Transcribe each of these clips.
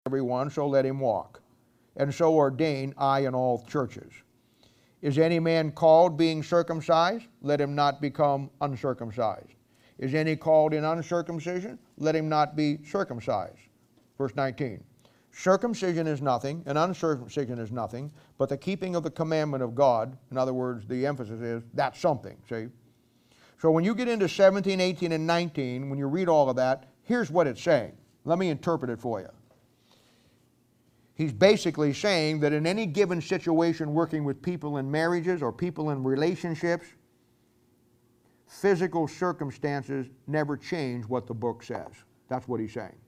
every one, so let him walk. And so ordain I in all churches. Is any man called being circumcised? Let him not become uncircumcised. Is any called in uncircumcision? Let him not be circumcised. Verse 19. Circumcision is nothing, and uncircumcision is nothing, but the keeping of the commandment of God. In other words, the emphasis is, that's something, see? So when you get into 17, 18, and 19, when you read all of that, here's what it's saying. Let me interpret it for you. He's basically saying that in any given situation working with people in marriages or people in relationships, physical circumstances never change what the book says. That's what he's saying.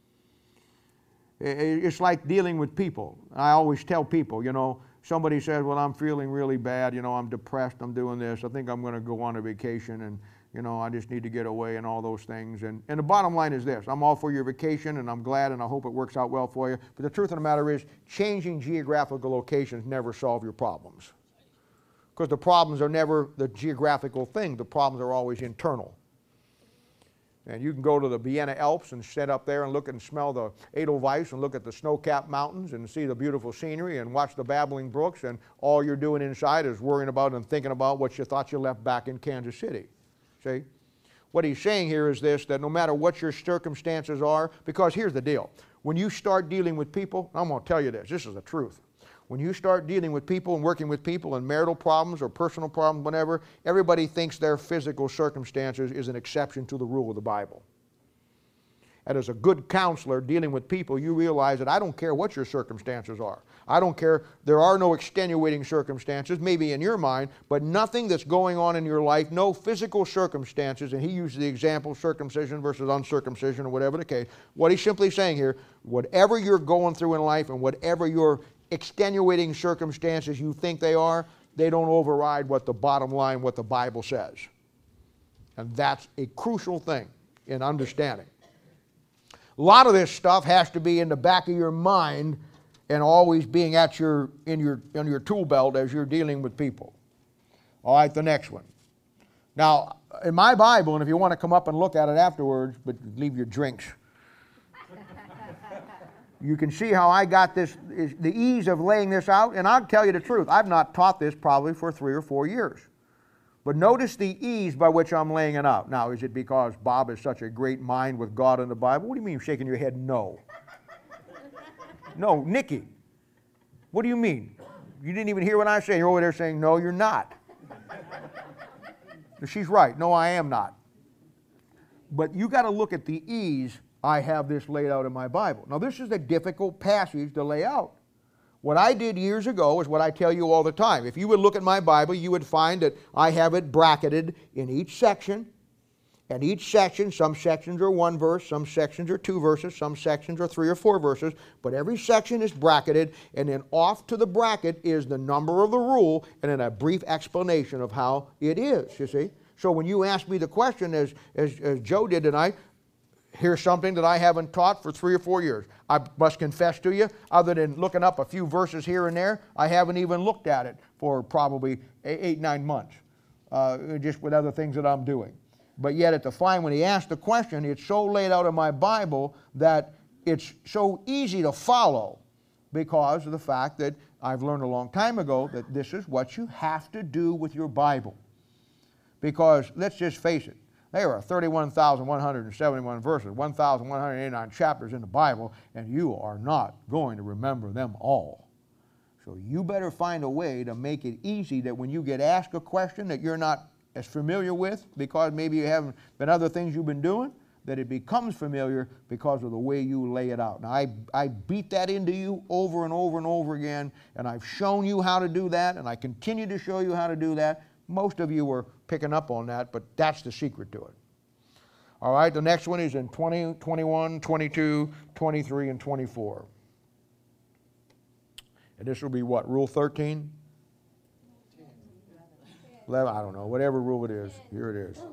It's like dealing with people. I always tell people, you know, somebody says, well, I'm feeling really bad, you know, I'm depressed, I'm doing this, I think I'm going to go on a vacation, and, you know, I just need to get away and all those things. And the bottom line is this: I'm all for your vacation, and I'm glad, and I hope it works out well for you. But the truth of the matter is, changing geographical locations never solve your problems. Because the problems are never the geographical thing. The problems are always internal. And you can go to the Vienna Alps and sit up there and look and smell the Edelweiss and look at the snow-capped mountains and see the beautiful scenery and watch the babbling brooks, and all you're doing inside is worrying about and thinking about what you thought you left back in Kansas City. See? What he's saying here is this, that no matter what your circumstances are, because here's the deal. When you start dealing with people, I'm going to tell you this is the truth. When you start dealing with people and working with people and marital problems or personal problems, whatever, everybody thinks their physical circumstances is an exception to the rule of the Bible. And as a good counselor dealing with people, you realize that I don't care what your circumstances are. I don't care. There are no extenuating circumstances, maybe in your mind, but nothing that's going on in your life, no physical circumstances, and he uses the example circumcision versus uncircumcision or whatever the case. What he's simply saying here, whatever you're going through in life and whatever your extenuating circumstances you think they are, they don't override what the bottom line, what the Bible says. And that's a crucial thing in understanding. A lot of this stuff has to be in the back of your mind and always being at on your tool belt as you're dealing with people. All right, the next one. Now, in my Bible, and if you want to come up and look at it afterwards, but leave your drinks. You can see how I got this, the ease of laying this out, and I'll tell you the truth. I've not taught this probably for 3 or 4 years. But notice the ease by which I'm laying it out. Now, is it because Bob is such a great mind with God and the Bible? What do you mean, shaking your head? No. No, Nikki. What do you mean? You didn't even hear what I say. You're over there saying, no, you're not. She's right. No, I am not. But you got to look at the ease I have this laid out in my Bible. Now, this is a difficult passage to lay out. What I did years ago is what I tell you all the time. If you would look at my Bible, you would find that I have it bracketed in each section. And each section, some sections are 1 verse, some sections are 2 verses, some sections are 3 or 4 verses, but every section is bracketed, and then off to the bracket is the number of the rule and then a brief explanation of how it is, you see. So when you ask me the question, as Joe did tonight, here's something that I haven't taught for 3 or 4 years. I must confess to you, other than looking up a few verses here and there, I haven't even looked at it for probably 8, 9 months, just with other things that I'm doing. But yet at the time when he asked the question, it's so laid out in my Bible that it's so easy to follow because of the fact that I've learned a long time ago that this is what you have to do with your Bible. Because let's just face it, there are 31,171 verses, 1,189 chapters in the Bible, and you are not going to remember them all. So you better find a way to make it easy that when you get asked a question that you're not as familiar with, because maybe you haven't been other things you've been doing, that it becomes familiar because of the way you lay it out. Now, I beat that into you over and over and over again, and I've shown you how to do that, and I continue to show you how to do that. Most of you were picking up on that, but that's the secret to it. All right, the next one is in 20, 21, 22, 23, and 24. And this will be what, Rule 13? 11, I don't know, whatever rule it is. Here it is.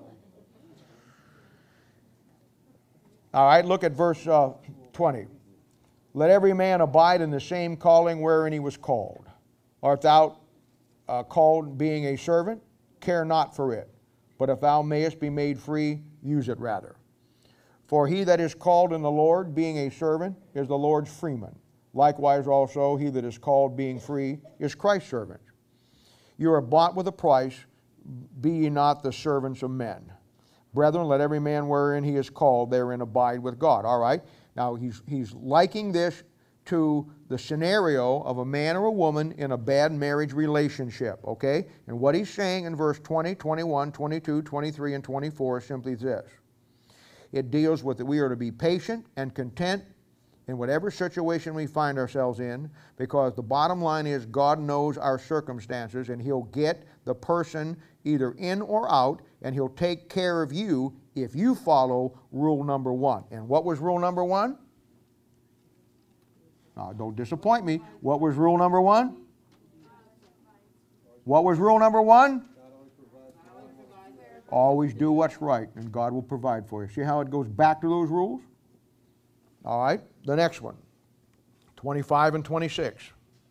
All right, look at verse 20. Let every man abide in the same calling wherein he was called. Art thou called being a servant? Care not for it. But if thou mayest be made free, use it rather. For he that is called in the Lord, being a servant, is the Lord's freeman. Likewise also he that is called, being free, is Christ's servant. You are bought with a price, be ye not the servants of men. Brethren, let every man wherein he is called, therein abide with God. All right, now he's liking this to the scenario of a man or a woman in a bad marriage relationship, okay? And what he's saying in verse 20, 21, 22, 23, and 24 is simply this. It deals with that we are to be patient and content in whatever situation we find ourselves in, because the bottom line is God knows our circumstances, and he'll get the person either in or out, and he'll take care of you if you follow rule number 1. And what was rule number 1? Now, don't disappoint me. What was rule number 1? What was rule number 1? Always do what's right, and God will provide for you. See how it goes back to those rules? All right, the next one, 25 and 26.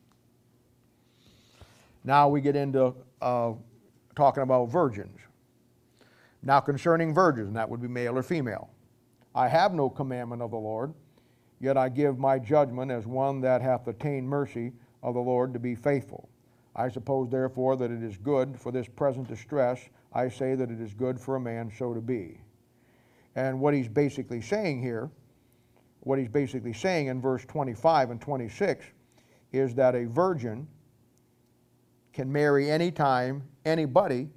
Now we get into talking about virgins. Now concerning virgins, and that would be male or female. I have no commandment of the Lord, yet I give my judgment as one that hath attained mercy of the Lord to be faithful. I suppose therefore that it is good for this present distress. I say that it is good for a man so to be. And what he's basically saying here, what he's basically saying in verse 25 and 26 is that a virgin can marry anytime, anybody,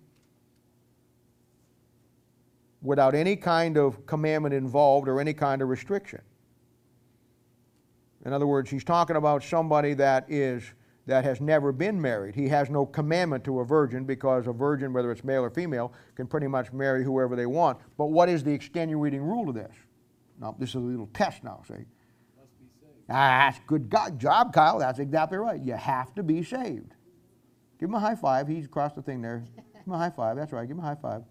without any kind of commandment involved or any kind of restriction. In other words, he's talking about somebody that has never been married. He has no commandment to a virgin, because a virgin, whether it's male or female, can pretty much marry whoever they want. But what is the extenuating rule of this? Now, this is a little test now, see? Must be saved. That's good job, Kyle. That's exactly right. You have to be saved. Give him a high five. He's across the thing there. Give him a high five. That's right. Give him a high five.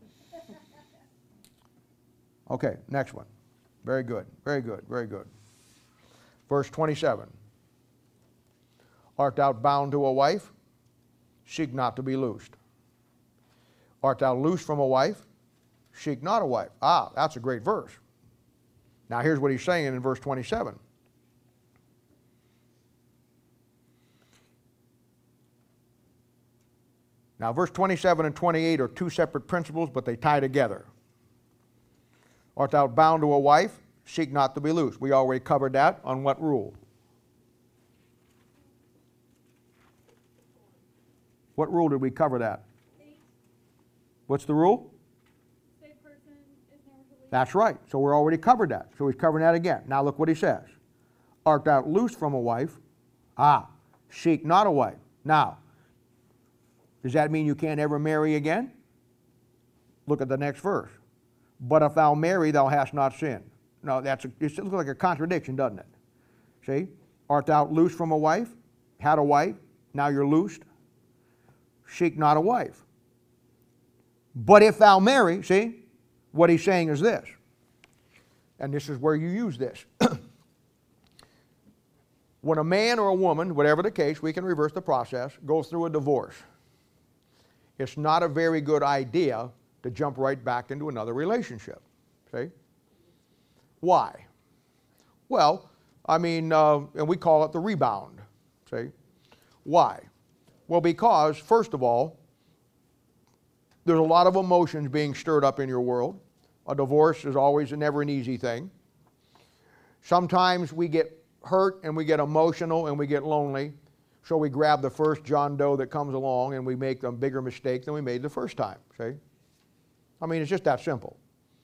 Okay, next one. Very good. Very good. Very good. Verse 27. Art thou bound to a wife? Seek not to be loosed. Art thou loosed from a wife? Seek not a wife. Ah, that's a great verse. Now here's what he's saying in verse 27. Now verse 27 and 28 are two separate principles, but they tie together. Art thou bound to a wife? Seek not to be loosed. We already covered that on what rule? What rule did we cover that? What's the rule? That's right. So we're already covered that. So he's covering that again. Now look what he says. Art thou loosed from a wife? Seek not a wife. Now, does that mean you can't ever marry again? Look at the next verse. But if thou marry, thou hast not sinned. No, it looks like a contradiction, doesn't it? See? Art thou loosed from a wife? Had a wife, now you're loosed. Seek not a wife. But if thou marry, see? What he's saying is this, and this is where you use this. When a man or a woman, whatever the case, we can reverse the process, goes through a divorce, it's not a very good idea to jump right back into another relationship. See? Why? Well, I mean, and we call it the rebound. See? Why? Well, because, first of all, there's a lot of emotions being stirred up in your world. A divorce is always never an easy thing. Sometimes we get hurt and we get emotional and we get lonely, so we grab the first John Doe that comes along and we make a bigger mistake than we made the first time. See? I mean, it's just that simple.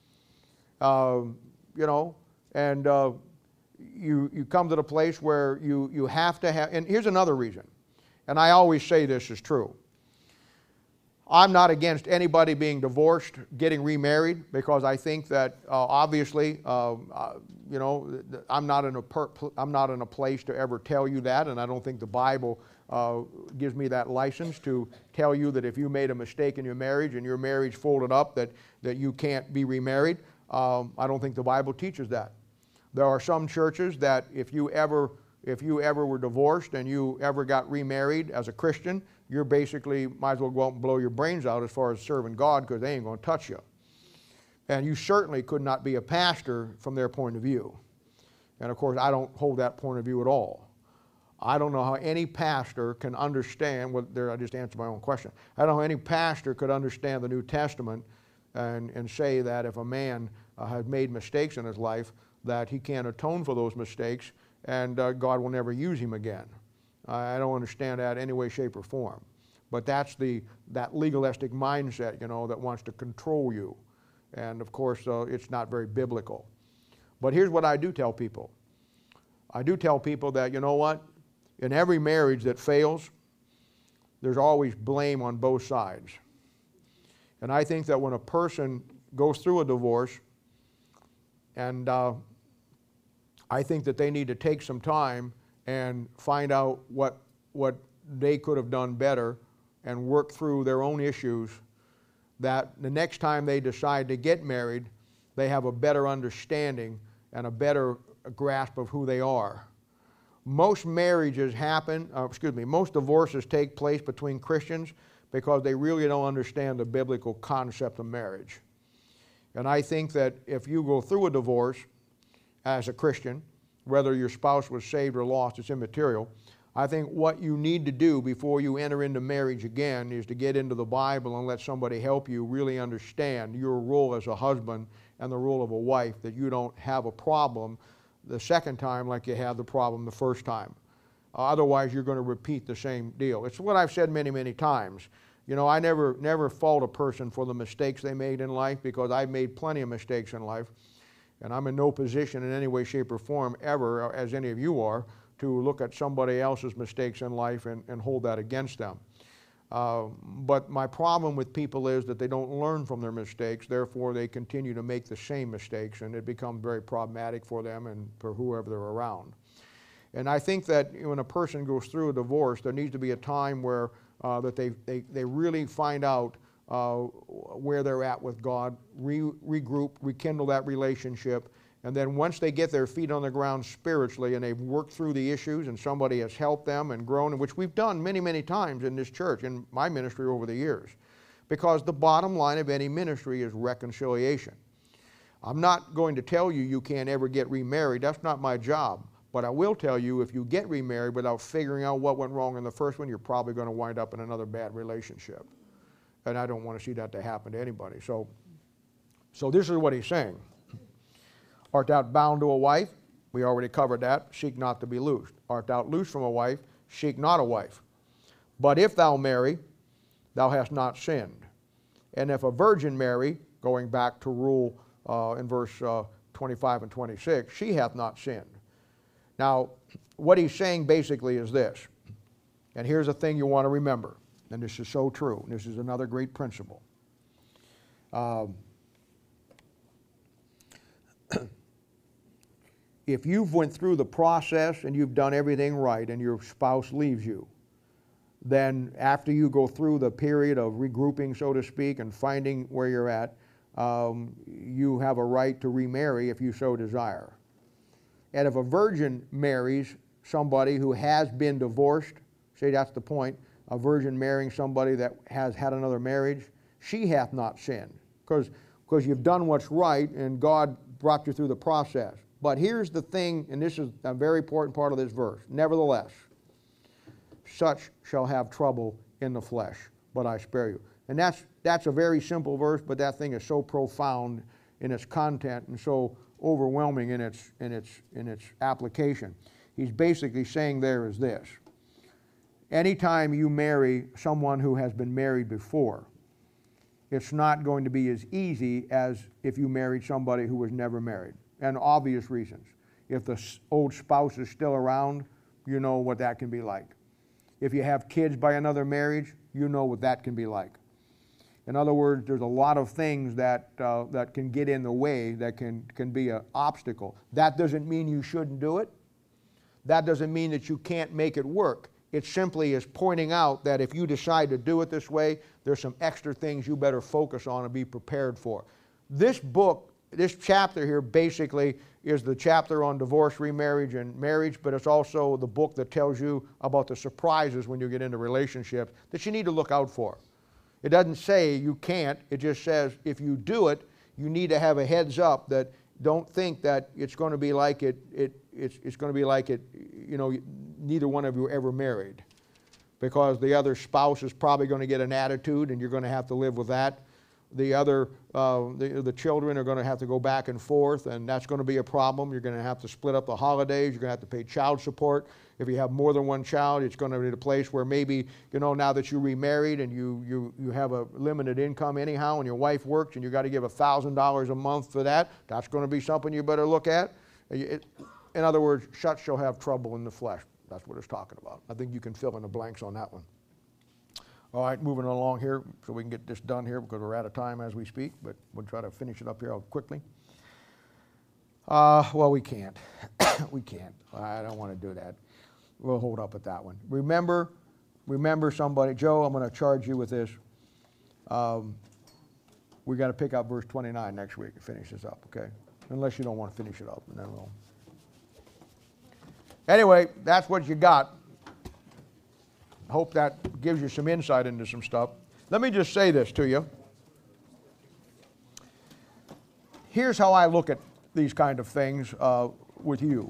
You know, and you come to the place where you have to have, and here's another reason, and I always say this is true. I'm not against anybody being divorced, getting remarried, because I think that obviously, you know, I'm not in a place to ever tell you that, and I don't think the Bible gives me that license to tell you that if you made a mistake in your marriage and your marriage folded up, that you can't be remarried. I don't think the Bible teaches that. There are some churches that if you ever were divorced and you ever got remarried as a Christian, you're basically might as well go out and blow your brains out as far as serving God, because they ain't going to touch you. And you certainly could not be a pastor from their point of view. And of course, I don't hold that point of view at all. I don't know how any pastor can understand, I just answered my own question. I don't know how any pastor could understand the New Testament and say that if a man has made mistakes in his life, that he can't atone for those mistakes and God will never use him again. I don't understand that in any way, shape, or form. But that's that legalistic mindset, that wants to control you. And of course, it's not very biblical. But here's what I do tell people. I do tell people that, you know what? In every marriage that fails, there's always blame on both sides. And I think that when a person goes through a divorce, and I think that they need to take some time and find out what they could have done better and work through their own issues, that the next time they decide to get married, they have a better understanding and a better grasp of who they are. Most marriages most divorces take place between Christians because they really don't understand the biblical concept of marriage. And I think that if you go through a divorce as a Christian, whether your spouse was saved or lost, it's immaterial. I think what you need to do before you enter into marriage again is to get into the Bible and let somebody help you really understand your role as a husband and the role of a wife, that you don't have a problem the second time like you had the problem the first time. Otherwise, you're going to repeat the same deal. It's what I've said many, many times. I never fault a person for the mistakes they made in life, because I've made plenty of mistakes in life. And I'm in no position in any way, shape, or form ever, as any of you are, to look at somebody else's mistakes in life and hold that against them. But my problem with people is that they don't learn from their mistakes, therefore they continue to make the same mistakes, and it becomes very problematic for them and for whoever they're around. And I think that when a person goes through a divorce, there needs to be a time where that they really find out where they're at with God, regroup, rekindle that relationship, and then once they get their feet on the ground spiritually and they've worked through the issues and somebody has helped them and grown, which we've done many, many times in this church, in my ministry over the years, because the bottom line of any ministry is reconciliation. I'm not going to tell you you can't ever get remarried. That's not my job. But I will tell you, if you get remarried without figuring out what went wrong in the first one, you're probably going to wind up in another bad relationship. And I don't want to see that to happen to anybody. So this is what he's saying. Art thou bound to a wife? We already covered that. Seek not to be loosed. Art thou loosed from a wife? Seek not a wife. But if thou marry, thou hast not sinned. And if a virgin marry, going back to rule in verse 25 and 26, she hath not sinned. Now, what he's saying basically is this, and here's a thing you want to remember, and this is so true, and this is another great principle. If you've went through the process and you've done everything right and your spouse leaves you, then after you go through the period of regrouping, so to speak, and finding where you're at, you have a right to remarry if you so desire. And if a virgin marries somebody who has been divorced, see, that's the point, a virgin marrying somebody that has had another marriage, she hath not sinned, because you've done what's right and God brought you through the process. But here's the thing, and this is a very important part of this verse. Nevertheless, such shall have trouble in the flesh, but I spare you. And that's a very simple verse, but that thing is so profound in its content and so overwhelming in its application. He's basically saying there is this. Anytime you marry someone who has been married before, it's not going to be as easy as if you married somebody who was never married. And obvious reasons. If the old spouse is still around, you know what that can be like. If you have kids by another marriage, you know what that can be like. In other words, there's a lot of things that can get in the way, that can be an obstacle. That doesn't mean you shouldn't do it. That doesn't mean that you can't make it work. It simply is pointing out that if you decide to do it this way, there's some extra things you better focus on and be prepared for. This book, this chapter here basically is the chapter on divorce, remarriage, and marriage, but it's also the book that tells you about the surprises when you get into relationships that you need to look out for. It doesn't say you can't, it just says if you do it, you need to have a heads up that don't think that it's going to be like it's going to be like it, you know, neither one of you are ever married. Because the other spouse is probably going to get an attitude and you're going to have to live with that. The children are going to have to go back and forth, and that's going to be a problem. You're going to have to split up the holidays. You're going to have to pay child support. If you have more than one child, it's going to be a place where maybe, you know, now that you're remarried and you have a limited income anyhow, and your wife works and you got to give $1,000 a month for that, that's going to be something you better look at. In other words, such shall have trouble in the flesh. That's what it's talking about. I think you can fill in the blanks on that one. All right, moving along here so we can get this done here because we're out of time as we speak, but we'll try to finish it up here quickly. Well, we can't. We can't. I don't want to do that. We'll hold up at that one. Remember somebody. Joe, I'm going to charge you with this. We got to pick up verse 29 next week and finish this up, okay? Unless you don't want to finish it up, and then we'll. Anyway, that's what you got. Hope that gives you some insight into some stuff. Let me just say this to you. Here's how I look at these kind of things with you.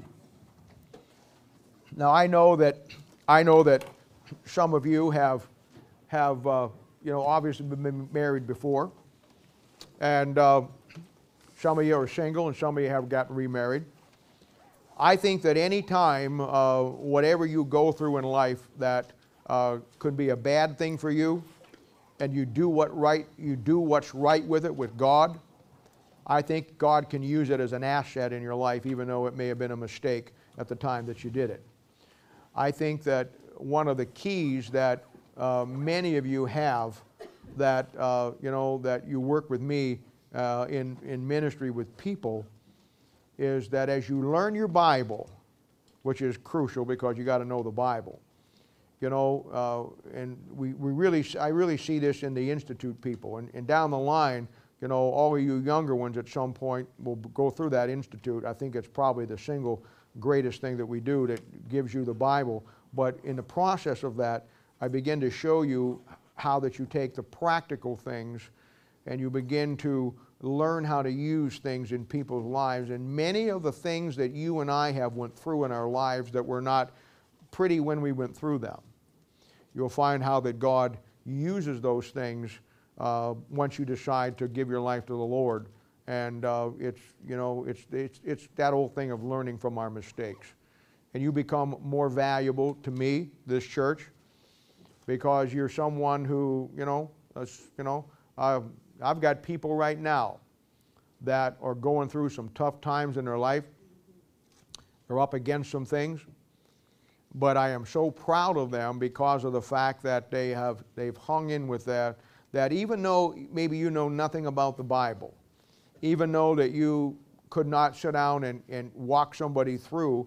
Now I know that some of you have you know, obviously been married before, and some of you are single, and some of you have gotten remarried. I think that any time, whatever you go through in life that could be a bad thing for you, and you do what's right with it with God, I think God can use it as an asset in your life, even though it may have been a mistake at the time that you did it. I think that one of the keys that many of you have, that you know, that you work with me in ministry with people, is that as you learn your Bible, which is crucial because you got to know the Bible, you know, and I really see this in the Institute people, and down the line, you know, all of you younger ones at some point will go through that Institute. I think it's probably the single greatest thing that we do that gives you the Bible. But in the process of that, I begin to show you how that you take the practical things and you begin to learn how to use things in people's lives. And many of the things that you and I have went through in our lives that were not pretty when we went through them, you'll find how that God uses those things once you decide to give your life to the Lord. And it's, you know, it's that old thing of learning from our mistakes. And you become more valuable to me, this church, because you're someone who, you know, I've got people right now that are going through some tough times in their life. They're up against some things. But I am so proud of them because of the fact that they've hung in with that even though maybe you know nothing about the Bible, even though that you could not sit down and walk somebody through,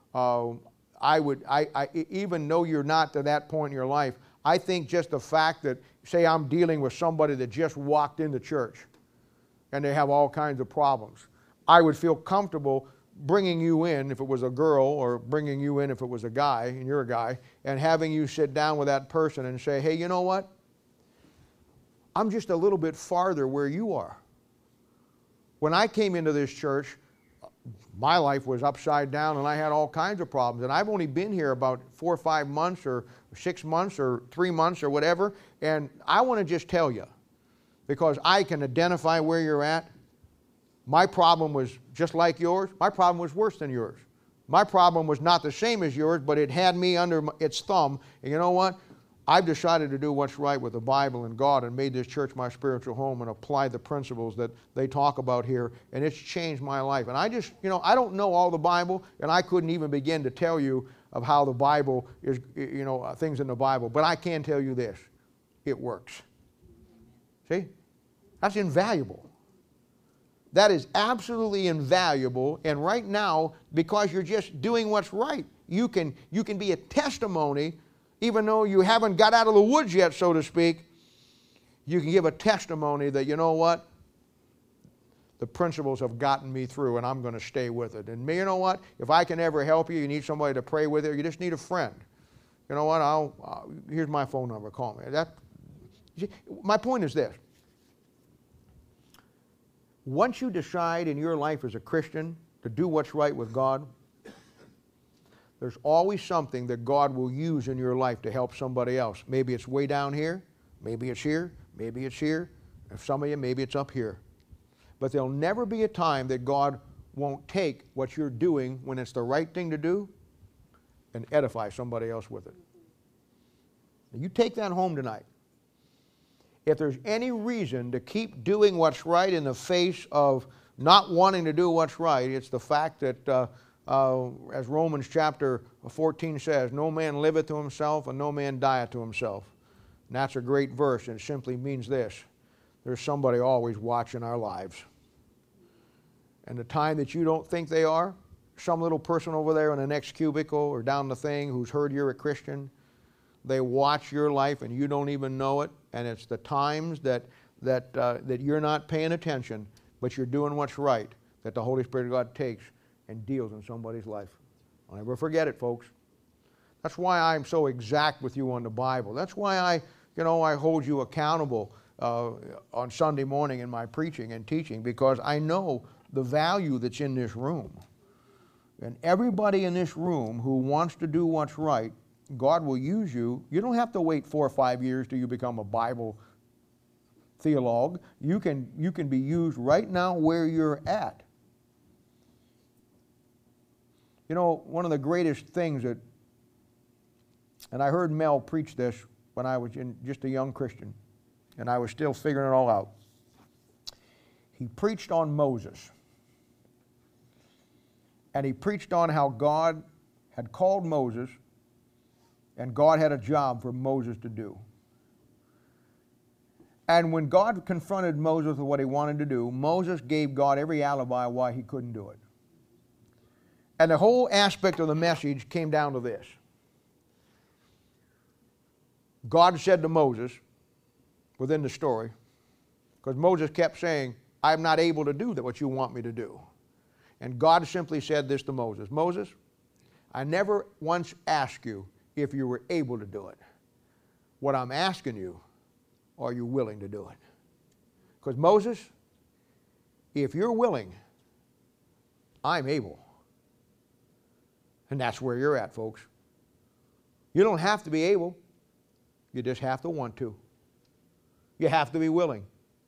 even though you're not to that point in your life, I think just the fact that, say I'm dealing with somebody that just walked into church and they have all kinds of problems, I would feel comfortable bringing you in if it was a girl, or bringing you in if it was a guy, and you're a guy, and having you sit down with that person and say, hey, you know what? I'm just a little bit farther where you are. When I came into this church, my life was upside down and I had all kinds of problems. And I've only been here about 4 or 5 months or 6 months or 3 months or whatever. And I want to just tell you, because I can identify where you're at, my problem was just like yours. My problem was worse than yours. My problem was not the same as yours, but it had me under its thumb. And you know what? I've decided to do what's right with the Bible and God, and made this church my spiritual home and applied the principles that they talk about here, and it's changed my life. And I just, you know, I don't know all the Bible, and I couldn't even begin to tell you of how the Bible is, you know, things in the Bible, but I can tell you this: it works. See? That's invaluable. That is absolutely invaluable, and right now, because you're just doing what's right, you can be a testimony. Even though you haven't got out of the woods yet, so to speak, you can give a testimony that, you know what? The principles have gotten me through, and I'm going to stay with it. And you know what? If I can ever help you, you need somebody to pray with you, you just need a friend. You know what? Here's my phone number. Call me. My point is this. Once you decide in your life as a Christian to do what's right with God, there's always something that God will use in your life to help somebody else. Maybe it's way down here, maybe it's here, maybe it's here. And some of you, maybe it's up here. But there'll never be a time that God won't take what you're doing when it's the right thing to do and edify somebody else with it. You take that home tonight. If there's any reason to keep doing what's right in the face of not wanting to do what's right, it's the fact that, as Romans chapter 14 says, no man liveth to himself and no man dieth to himself. And that's a great verse, and it simply means this: there's somebody always watching our lives. And the time that you don't think they are, some little person over there in the next cubicle or down the thing who's heard you're a Christian, they watch your life and you don't even know it. And it's the times that you're not paying attention, but you're doing what's right, that the Holy Spirit of God takes and deals in somebody's life. I'll never forget it, folks. That's why I'm so exact with you on the Bible. That's why I hold you accountable on Sunday morning in my preaching and teaching, because I know the value that's in this room. And everybody in this room who wants to do what's right, God will use you. You don't have to wait 4 or 5 years till you become a Bible theologue. You can be used right now where you're at. You know, one of the greatest things that, and I heard Mel preach this when I was just a young Christian, and I was still figuring it all out. He preached on Moses. And he preached on how God had called Moses, and God had a job for Moses to do. And when God confronted Moses with what he wanted to do, Moses gave God every alibi why he couldn't do it. And the whole aspect of the message came down to this. God said to Moses, within the story, because Moses kept saying, I'm not able to do what you want me to do. And God simply said this to Moses: Moses, I never once asked you if you were able to do it. What I'm asking you, are you willing to do it? Because Moses, if you're willing, I'm able. And that's where you're at, folks. You don't have to be able. You just have to want to. You have to be willing.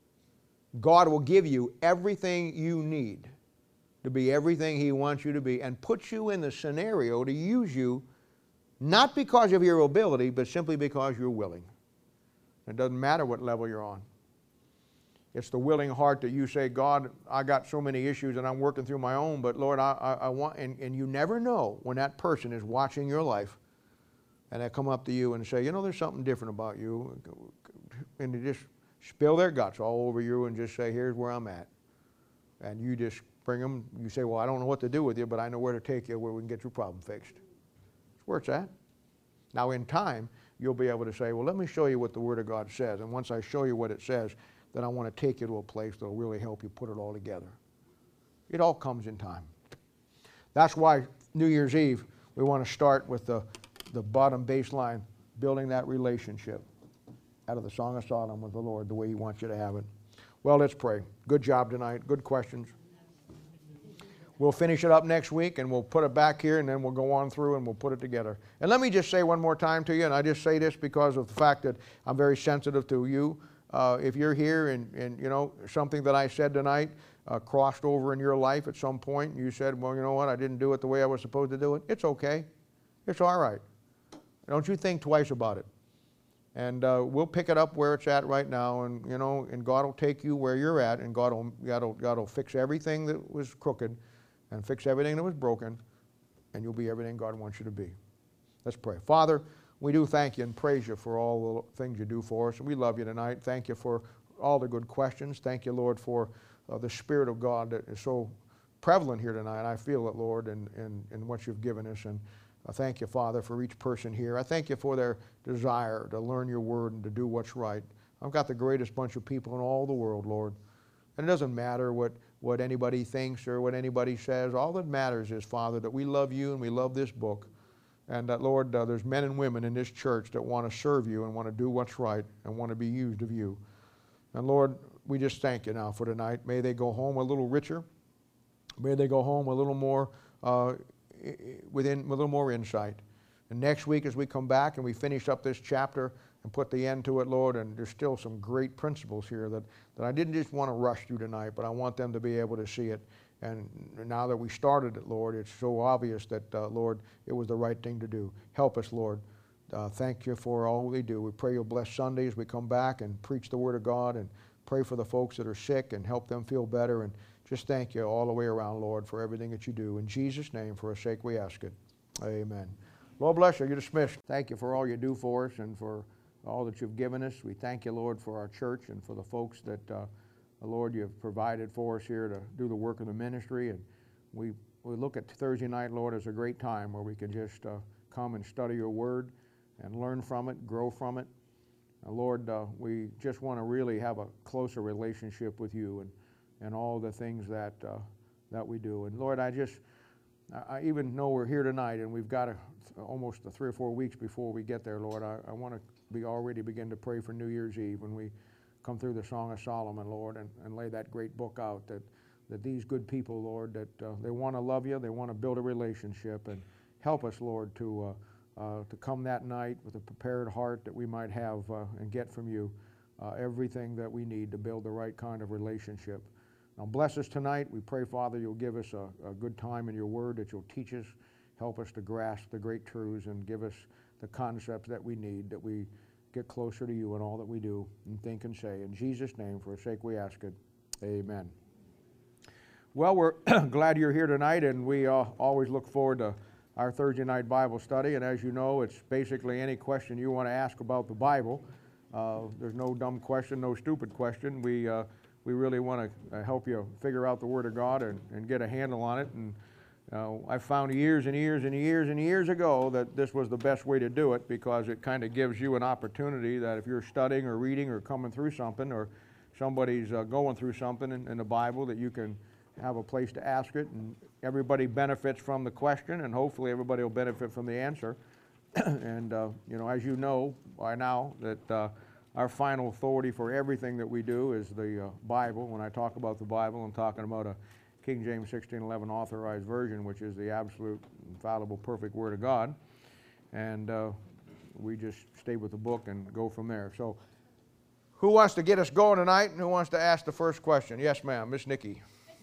God will give you everything you need to be everything he wants you to be, and put you in the scenario to use you, not because of your ability, but simply because you're willing. It doesn't matter what level you're on. It's the willing heart that you say, God, I got so many issues and I'm working through my own, but Lord, I want, and you never know when that person is watching your life and they come up to you and say, you know, there's something different about you, and they just spill their guts all over you and just say, here's where I'm at. And you just bring them, you say, well, I don't know what to do with you, but I know where to take you where we can get your problem fixed. That's where it's at. Now in time, you'll be able to say, well, let me show you what the Word of God says. And once I show you what it says, then I want to take you to a place that will really help you put it all together. It all comes in time. That's why New Year's Eve, we want to start with the bottom baseline, building that relationship out of the Song of Solomon with the Lord the way he wants you to have it. Well, let's pray. Good job tonight. Good questions. We'll finish it up next week, and we'll put it back here, and then we'll go on through and we'll put it together. And let me just say one more time to you, and I just say this because of the fact that I'm very sensitive to you. If you're here and you know, something that I said tonight crossed over in your life at some point, and you said, well, you know what, I didn't do it the way I was supposed to do it, it's okay. It's all right. Don't you think twice about it. And we'll pick it up where it's at right now, and you know, and God will take you where you're at, and God will fix everything that was crooked and fix everything that was broken, and you'll be everything God wants you to be. Let's pray. Father, we do thank you and praise you for all the things you do for us. We love you tonight. Thank you for all the good questions. Thank you, Lord, for the Spirit of God that is so prevalent here tonight. I feel it, Lord, in what you've given us. And I thank you, Father, for each person here. I thank you for their desire to learn your word and to do what's right. I've got the greatest bunch of people in all the world, Lord. And it doesn't matter what anybody thinks or what anybody says. All that matters is, Father, that we love you and we love this book. And that, Lord, there's men and women in this church that want to serve you and want to do what's right and want to be used of you. And Lord, we just thank you now for tonight. May they go home a little richer. May they go home a little more with a little more insight. And next week as we come back and we finish up this chapter and put the end to it, Lord, and there's still some great principles here that I didn't just want to rush through tonight, but I want them to be able to see it. And now that we started it, Lord, it's so obvious that, Lord, it was the right thing to do. Help us, Lord. Thank you for all we do. We pray you'll bless Sunday as we come back and preach the Word of God, and pray for the folks that are sick and help them feel better. And just thank you all the way around, Lord, for everything that you do. In Jesus' name, for His sake, we ask it. Amen. Lord bless you. You're dismissed. Thank you for all you do for us and for all that you've given us. We thank you, Lord, for our church and for the folks that, Lord, you've provided for us here to do the work of the ministry. And we look at Thursday night, Lord, as a great time where we can just come and study your word and learn from it, grow from it. Lord, we just want to really have a closer relationship with you and all the things that we do. And Lord, I even know we're here tonight and we've got almost 3 or 4 weeks before we get there, Lord. I want to already begin to pray for New Year's Eve when we come through the Song of Solomon, Lord, and lay that great book out that these good people, Lord, that they want to love you, they want to build a relationship, and help us, Lord, to come that night with a prepared heart that we might have and get from you everything that we need to build the right kind of relationship. Now bless us tonight. We pray, Father, you'll give us a good time in your word, that you'll teach us, help us to grasp the great truths, and give us the concepts that we need, that we get closer to you in all that we do and think and say. In Jesus' name, for His sake we ask it. Amen. Well, we're glad you're here tonight, and we always look forward to our Thursday night Bible study. And as you know, it's basically any question you want to ask about the Bible. There's no dumb question, no stupid question. We really want to help you figure out the Word of God and get a handle on it. And I found years and years and years and years ago that this was the best way to do it, because it kind of gives you an opportunity that if you're studying or reading or coming through something, or somebody's going through something in the Bible, that you can have a place to ask it, and everybody benefits from the question, and hopefully everybody will benefit from the answer. And as you know by now, that our final authority for everything that we do is the Bible. When I talk about the Bible, I'm talking about a King James 1611 authorized version, which is the absolute, infallible, perfect Word of God. And we just stay with the book and go from there. So who wants to get us going tonight, and who wants to ask the first question? Yes, ma'am, Miss Nikki.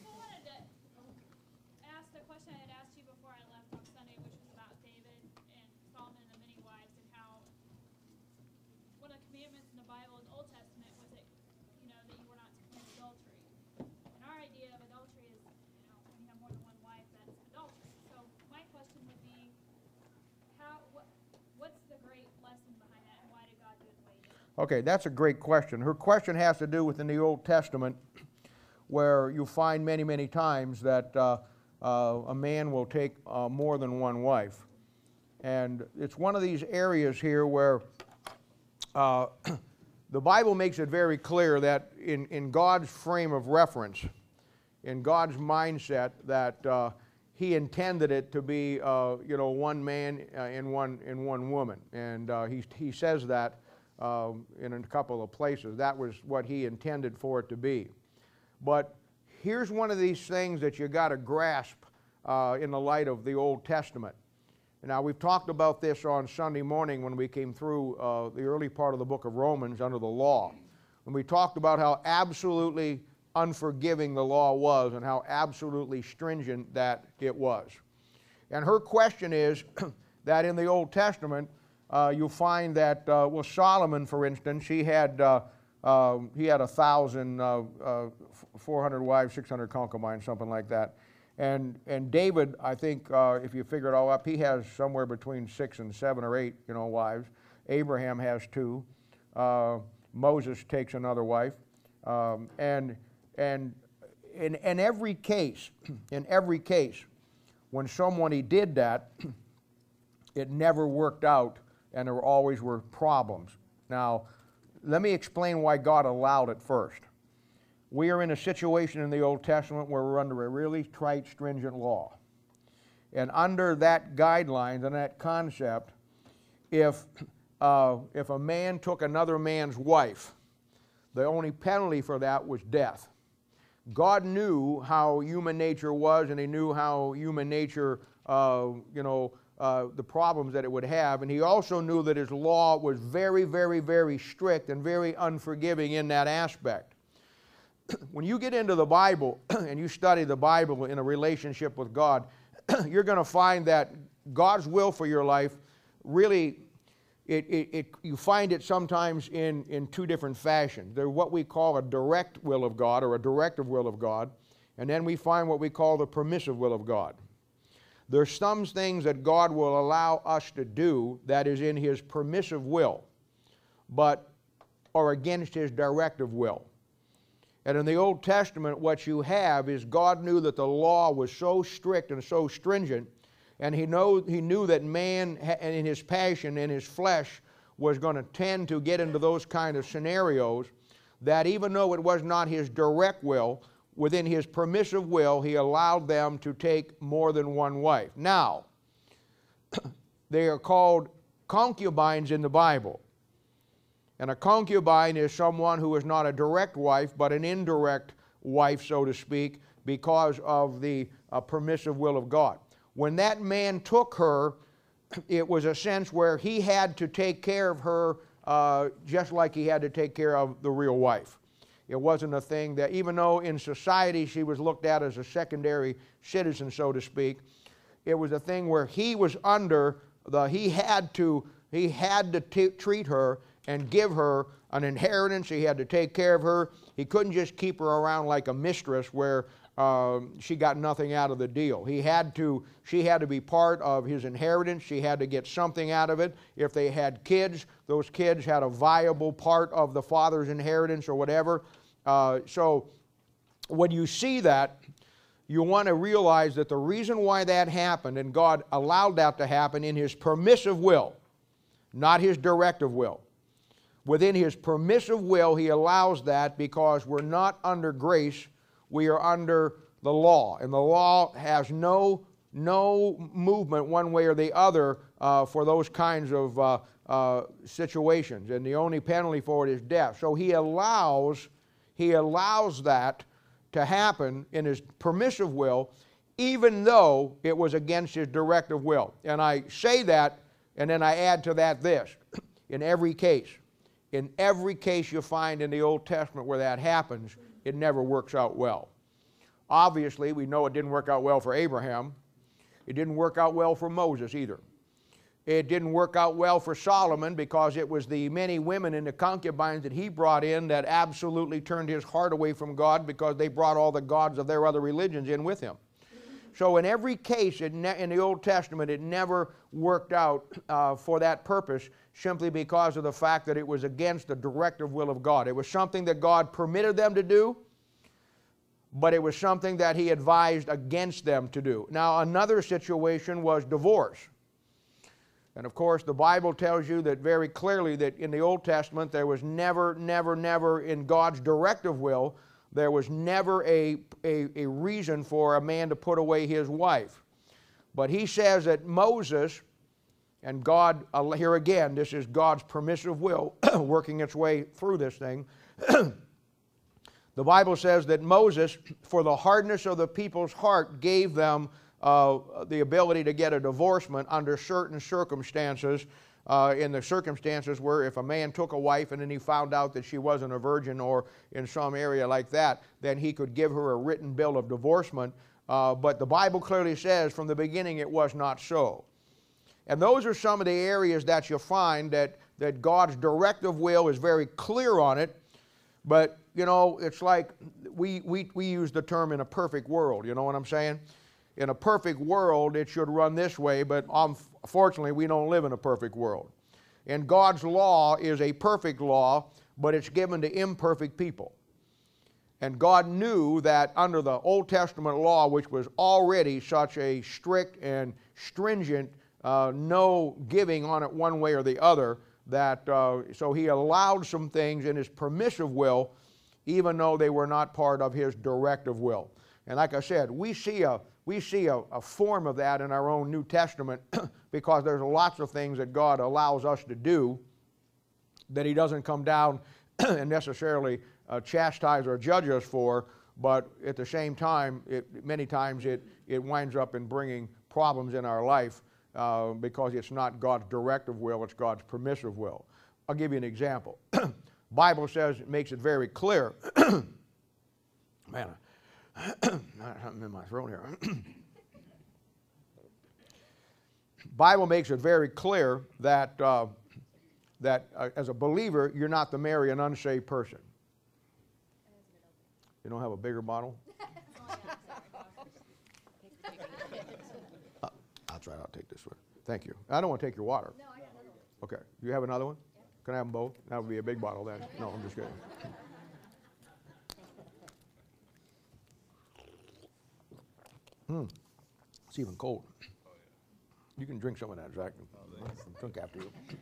Okay, that's a great question. Her question has to do with in the Old Testament, where you find many, many times that a man will take more than one wife. And it's one of these areas here where the Bible makes it very clear that in God's frame of reference, in God's mindset, that He intended it to be one man and one woman. And he says that in a couple of places. That was what He intended for it to be. But here's one of these things that you got to grasp in the light of the Old Testament. Now, we've talked about this on Sunday morning when we came through the early part of the book of Romans under the law. When we talked about how absolutely unforgiving the law was and how absolutely stringent that it was. And her question is that in the Old Testament, you'll find that, Solomon, for instance, he had 1,400 wives, 600 concubines, something like that. And David, I think, if you figure it all up, he has somewhere between 6 and 7 or 8, wives. Abraham has 2. Moses takes another wife. And in every case, when somebody did that, it never worked out, and there always were problems. Now, let me explain why God allowed it first. We are in a situation in the Old Testament where we're under a really tight, stringent law. And under that guidelines and that concept, if a man took another man's wife, The only penalty for that was death. God knew how human nature was, and He knew how human nature, the problems that it would have. And He also knew that His law was very, very, very strict and very unforgiving in that aspect. When you get into the Bible and you study the Bible in a relationship with God, you're going to find that God's will for your life really, you find it sometimes in two different fashions. There's what we call a direct will of God, or a directive will of God, and then we find what we call the permissive will of God. There's some things that God will allow us to do that is in His permissive will, but are against His directive will. And in the Old Testament, what you have is God knew that the law was so strict and so stringent, and He knew that man, in his passion, in his flesh, was going to tend to get into those kind of scenarios, that even though it was not His direct will, within His permissive will, He allowed them to take more than one wife. Now, they are called concubines in the Bible. And a concubine is someone who is not a direct wife, but an indirect wife, so to speak, because of the permissive will of God. When that man took her, it was a sense where he had to take care of her just like he had to take care of the real wife. It wasn't a thing that, even though in society she was looked at as a secondary citizen, so to speak, it was a thing where he was under he had to treat her and give her an inheritance. He had to take care of her. He couldn't just keep her around like a mistress where she got nothing out of the deal. She had to be part of his inheritance. She had to get something out of it. If they had kids, those kids had a viable part of the father's inheritance or whatever. So when you see that, you want to realize that the reason why that happened, and God allowed that to happen in His permissive will, not His directive will. Within His permissive will, He allows that because we're not under grace, we are under the law. And the law has no movement one way or the other for those kinds of situations. And the only penalty for it is death. So He allows that to happen in His permissive will, even though it was against His directive will. And I say that, and then I add to that this. In every case you find in the Old Testament where that happens, it never works out well. Obviously, we know it didn't work out well for Abraham. It didn't work out well for Moses either. It didn't work out well for Solomon because it was the many women and the concubines that he brought in that absolutely turned his heart away from God because they brought all the gods of their other religions in with him. So in every case in the Old Testament, it never worked out for that purpose, simply because of the fact that it was against the directive will of God. It was something that God permitted them to do, but it was something that He advised against them to do. Now, another situation was divorce. And of course, the Bible tells you that very clearly that in the Old Testament there was never in God's directive will, there was never a reason for a man to put away his wife. But He says that Moses, and God, here again, this is God's permissive will working its way through this thing. The Bible says that Moses, for the hardness of the people's heart, gave them the ability to get a divorcement under certain circumstances, in the circumstances where if a man took a wife and then he found out that she wasn't a virgin or in some area like that, then he could give her a written bill of divorcement. But the Bible clearly says from the beginning it was not so. And those are some of the areas that you'll find that God's directive will is very clear on it. But, you know, it's like we use the term in a perfect world, you know what I'm saying? In a perfect world, it should run this way, but unfortunately, we don't live in a perfect world. And God's law is a perfect law, but it's given to imperfect people. And God knew that under the Old Testament law, which was already such a strict and stringent, no giving on it one way or the other, that so He allowed some things in His permissive will, even though they were not part of His directive will. And like I said, we see a form of that in our own New Testament because there's lots of things that God allows us to do that He doesn't come down and necessarily chastise or judge us for, but at the same time, many times it winds up in bringing problems in our life because it's not God's directive will, it's God's permissive will. I'll give you an example. Bible says, it makes it very clear. Man, something in my throat here. Bible makes it very clear that as a believer, you're not to marry an unsaved person. You don't have a bigger bottle? I'll try it. I'll take this one. Thank you. I don't want to take your water. No, I got another one. Okay. You have another one? Yeah. Can I have them both? That would be a big bottle then. No, I'm just kidding. It's even cold. You can drink some of that, Zach. Drink after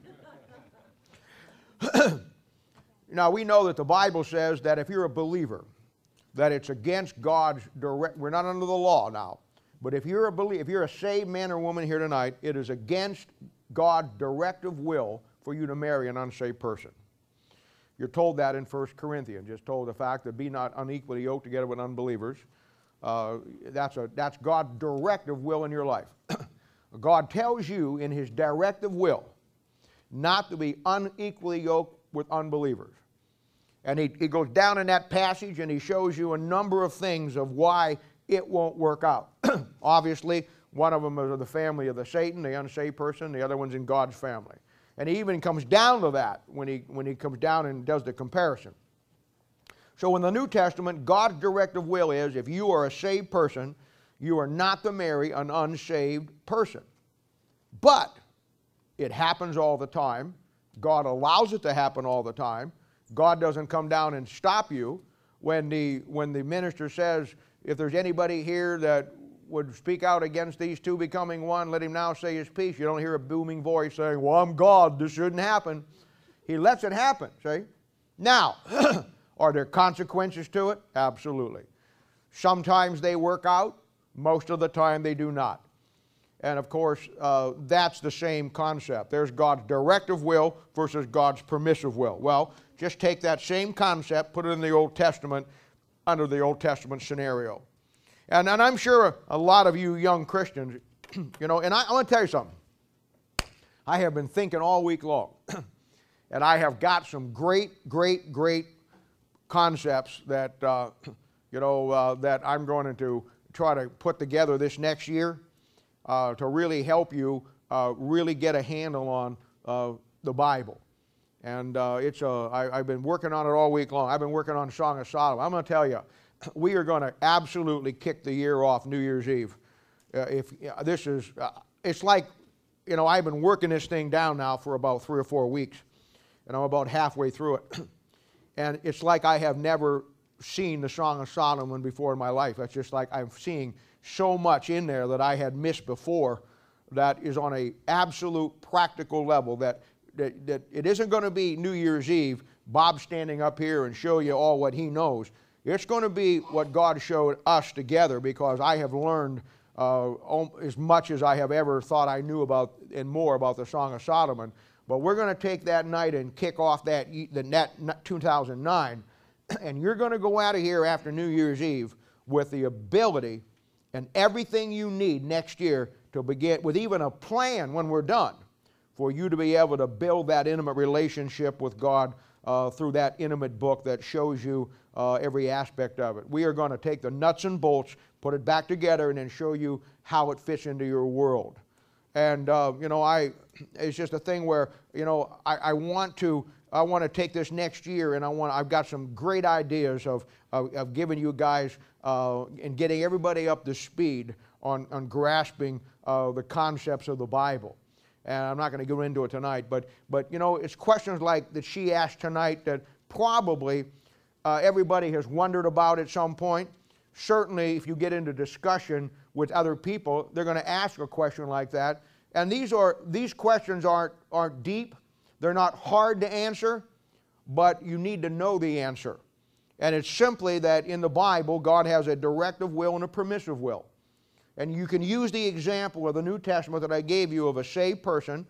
you. Now, we know that the Bible says that if you're a believer, that it's against God's direct, we're not under the law now, but if you're a believer, if you're a saved man or woman here tonight, it is against God's directive will for you to marry an unsaved person. You're told that in 1 Corinthians. Just told the fact that be not unequally yoked together with unbelievers. That's God's directive will in your life. God tells you in His directive will not to be unequally yoked with unbelievers. And he goes down in that passage and he shows you a number of things of why it won't work out. Obviously, one of them is of the family of the Satan, the unsaved person. The other one's in God's family. And he even comes down to that when he comes down and does the comparison. So in the New Testament, God's directive will is if you are a saved person, you are not to marry an unsaved person. But it happens all the time. God allows it to happen all the time. God doesn't come down and stop you when the minister says, if there's anybody here that would speak out against these two becoming one, let him now say his piece. You don't hear a booming voice saying, well, I'm God, this shouldn't happen. He lets it happen, see? Now, are there consequences to it? Absolutely. Sometimes they work out. Most of the time they do not. And of course, that's the same concept. There's God's directive will versus God's permissive will. Well, just take that same concept, put it in the Old Testament, under the Old Testament scenario. And I'm sure a lot of you young Christians, you know, and I want to tell you something. I have been thinking all week long, and I have got some great concepts that, that I'm going to try to put together this next year to really help you really get a handle on the Bible. And I've been working on it all week long. I've been working on Song of Solomon. I'm going to tell you, we are going to absolutely kick the year off New Year's Eve. It's like, you know, I've been working this thing down now for about 3 or 4 weeks, and I'm about halfway through it. And it's like I have never seen the Song of Solomon before in my life. It's just like I'm seeing so much in there that I had missed before that is on an absolute practical level that it isn't going to be New Year's Eve, Bob standing up here and show you all what he knows. It's going to be what God showed us together, because I have learned as much as I have ever thought I knew about and more about the Song of Solomon. But we're going to take that night and kick off that 2009, and you're going to go out of here after New Year's Eve with the ability and everything you need next year to begin with, even a plan when we're done, for you to be able to build that intimate relationship with God through that intimate book that shows you every aspect of it. We are going to take the nuts and bolts, put it back together, and then show you how it fits into your world. And it's just a thing where, you know, I want to take this next year, and I've got some great ideas of giving you guys and getting everybody up to speed on grasping the concepts of the Bible. And I'm not going to go into it tonight, but you know, it's questions like that she asked tonight that probably everybody has wondered about at some point. Certainly, if you get into discussion with other people, they're going to ask a question like that. And these questions aren't deep. They're not hard to answer, but you need to know the answer. And it's simply that in the Bible, God has a directive will and a permissive will. And you can use the example of the New Testament that I gave you of a saved person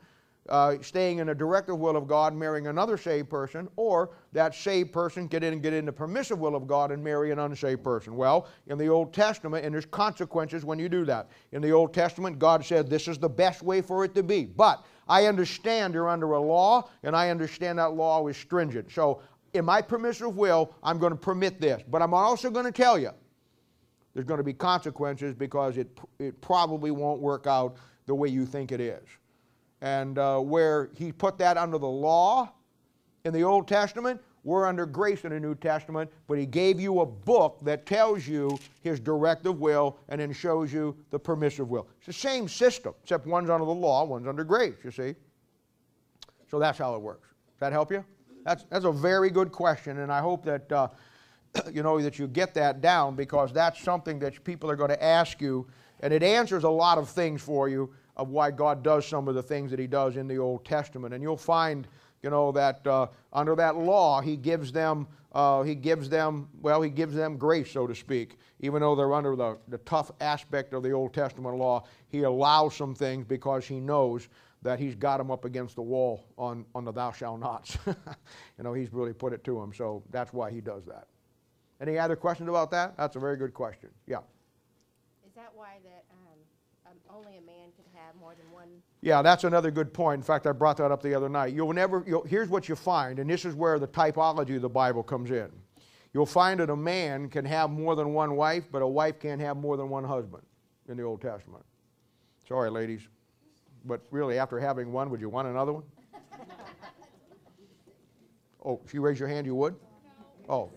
staying in the directive will of God, marrying another saved person, or that saved person get in the permissive will of God and marry an unsaved person. Well, in the Old Testament, and there's consequences when you do that. In the Old Testament, God said this is the best way for it to be. But I understand you're under a law, and I understand that law is stringent. So in my permissive will, I'm going to permit this. But I'm also going to tell you there's going to be consequences because it probably won't work out the way you think it is. And where he put that under the law in the Old Testament, we're under grace in the New Testament, but he gave you a book that tells you his directive will and then shows you the permissive will. It's the same system, except one's under the law, one's under grace, you see. So that's how it works. Does that help you? That's a very good question, and I hope that you know that you get that down, because that's something that people are going to ask you, and it answers a lot of things for you of why God does some of the things that he does in the Old Testament. And you'll find, you know, that under that law, he gives them grace, so to speak. Even though they're under the tough aspect of the Old Testament law, he allows some things because he knows that he's got them up against the wall on the thou shalt nots. You know, he's really put it to them, so that's why he does that. Any other questions about that? That's a very good question. Yeah. Is that why that only a man could have more than one? Yeah, that's another good point. In fact, I brought that up the other night. Here's what you find, and this is where the typology of the Bible comes in. You'll find that a man can have more than one wife, but a wife can't have more than one husband in the Old Testament. Sorry, ladies. But really, after having one, would you want another one? Oh, if you raise your hand, you would? No. Oh.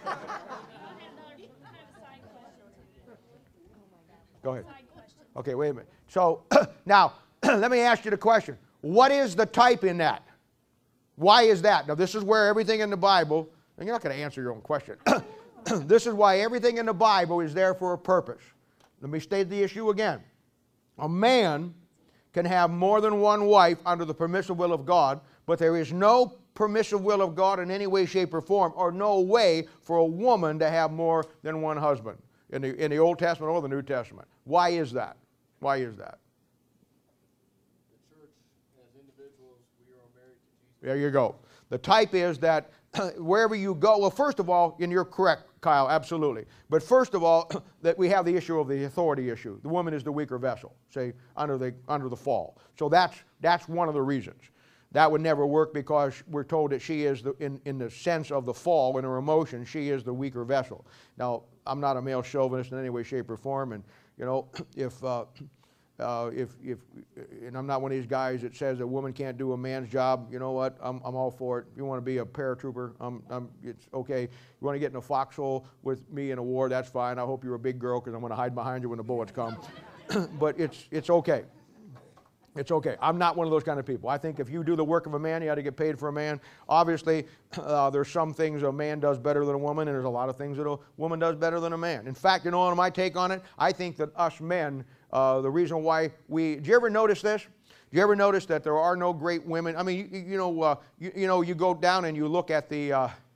Go ahead. Okay, wait a minute. So, now, let me ask you the question. What is the type in that? Why is that? Now, this is where everything in the Bible, and you're not going to answer your own question. This is why everything in the Bible is there for a purpose. Let me state the issue again. A man can have more than one wife under the permissive will of God, but there is no permissive will of God in any way, shape, or form, or no way for a woman to have more than one husband in the Old Testament or the New Testament. Why is that? Why is that? The church, as individuals, we are married to Jesus. There you go. The type is that wherever you go, well, first of all, and you're correct, Kyle, absolutely. But first of all, that we have the issue of the authority issue. The woman is the weaker vessel, say, under the fall. So that's one of the reasons. That would never work because we're told that she is, in the sense of the fall, in her emotion, she is the weaker vessel. Now, I'm not a male chauvinist in any way, shape, or form, and you know, if and I'm not one of these guys that says a woman can't do a man's job. You know what? I'm all for it. If you want to be a paratrooper, it's okay. You want to get in a foxhole with me in a war, that's fine. I hope you're a big girl because I'm going to hide behind you when the bullets come. But it's okay. It's okay. I'm not one of those kind of people. I think if you do the work of a man, you ought to get paid for a man. Obviously, there's some things a man does better than a woman, and there's a lot of things that a woman does better than a man. In fact, you know what my take on it? I think that us men, the reason why do you ever notice this? Do you ever notice that there are no great women? I mean, you go down and you look at the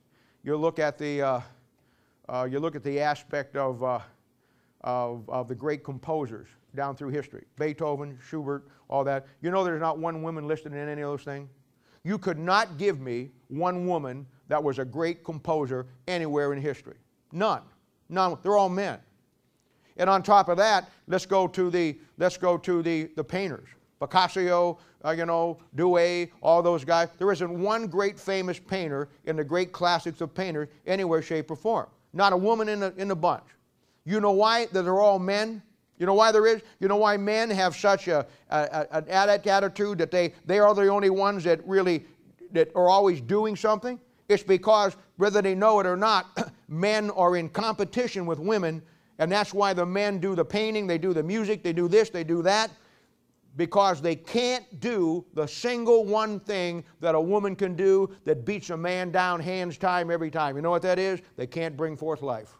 aspect of the great composers down through history. Beethoven, Schubert, all that. You know there's not one woman listed in any of those things? You could not give me one woman that was a great composer anywhere in history. None. None. They're all men. And on top of that, let's go to the painters. Picasso, Douay, all those guys. There isn't one great famous painter in the great classics of painters anywhere, shape, or form. Not a woman in the bunch. You know why? That they're all men? You know why there is? You know why men have such an attitude that they are the only ones that are always doing something? It's because, whether they know it or not, men are in competition with women, and that's why the men do the painting, they do the music, they do this, they do that, because they can't do the single one thing that a woman can do that beats a man down hands time every time. You know what that is? They can't bring forth life.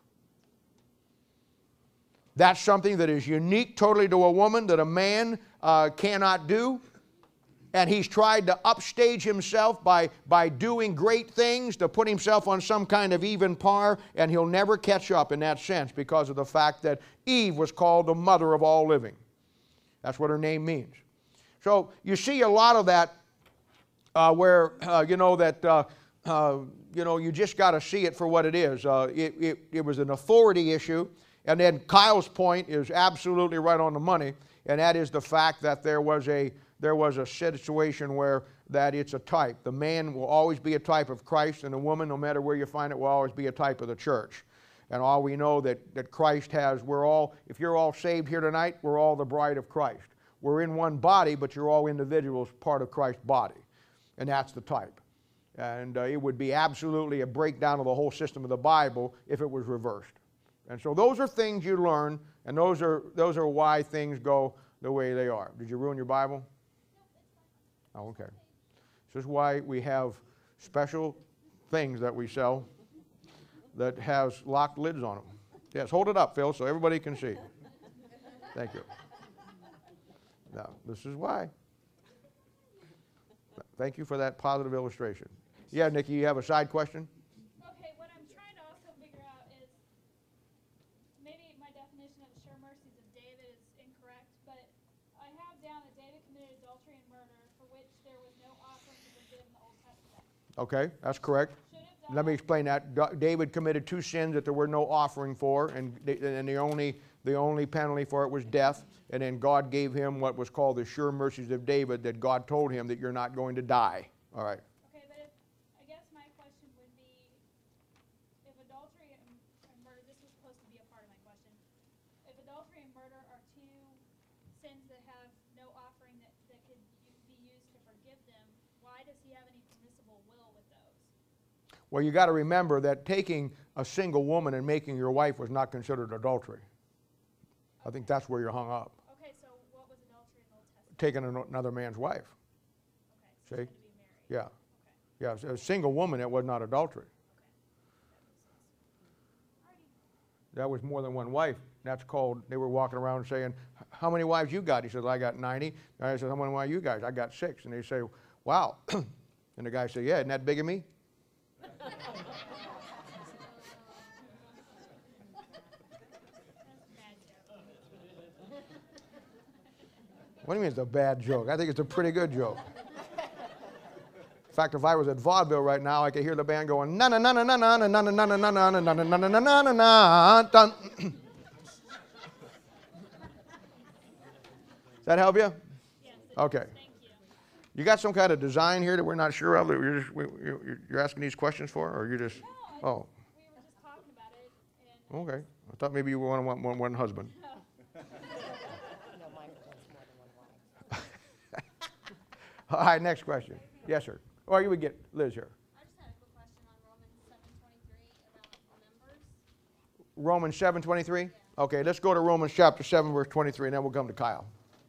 That's something that is unique totally to a woman that a man cannot do. And he's tried to upstage himself by doing great things to put himself on some kind of even par, and he'll never catch up in that sense because of the fact that Eve was called the mother of all living. That's what her name means. So you see a lot of that where, you just got to see it for what it is. It was an authority issue. And then Kyle's point is absolutely right on the money, and that is the fact that there was a situation where that it's a type. The man will always be a type of Christ, and the woman, no matter where you find it, will always be a type of the church. And all we know that Christ has, if you're all saved here tonight, we're all the bride of Christ. We're in one body, but you're all individuals, part of Christ's body. And that's the type. And it would be absolutely a breakdown of the whole system of the Bible if it was reversed. And so those are things you learn, and those are why things go the way they are. Did you ruin your Bible? Oh, okay. This is why we have special things that we sell that has locked lids on them. Yes, hold it up, Phil, so everybody can see. Thank you. Now, this is why. Thank you for that positive illustration. Yeah, Nikki, you have a side question? Okay, what I'm trying to also figure out is maybe my definition of sure mercies of David is incorrect, but I have down that David committed adultery and murder for which there was no offering to forgive in the Old Testament. Okay, that's correct. Let me explain that. David committed 2 sins that there were no offering for, and the only penalty for it was death. And then God gave him what was called the sure mercies of David, that God told him that you're not going to die. All right. Okay, but I guess my question would be, if adultery and murder, this was supposed to be a part of my question. If adultery and murder are 2 sins that have no offering that could be used to forgive them, why does he have any permissible will with those? Well, you got to remember that taking a single woman and making your wife was not considered adultery. I think that's where you're hung up. Okay, so what was adultery in the Old Testament? Taking another man's wife. Okay, so See? she had to be married. Yeah. Okay. Yeah, a single woman, it was not adultery. That was more than one wife. That's called, they were walking around saying, how many wives you got? He says, I got 90. And I said, how many wives you guys? I got 6. And they say, wow. And the guy said, yeah, isn't that big of me? What do you mean it's a bad joke? I think it's a pretty good joke. In fact, if I was at vaudeville right now, I could hear the band going na na na na na na na na na na na na na na na na na na na. Does that help you? Yes. Okay. Thank you. You got some kind of design here that we're not sure of that you're asking these questions for, or you just? No, Oh, we were just talking about it. And okay. I thought maybe you want one husband. No, mine wants more than one wife. All right, next question. Yes, sir. Or you would get Liz here. I just had a quick question on Romans 7:23 about members. Romans 7:23? Okay, let's go to Romans chapter 7, verse 23, and then we'll come to Kyle.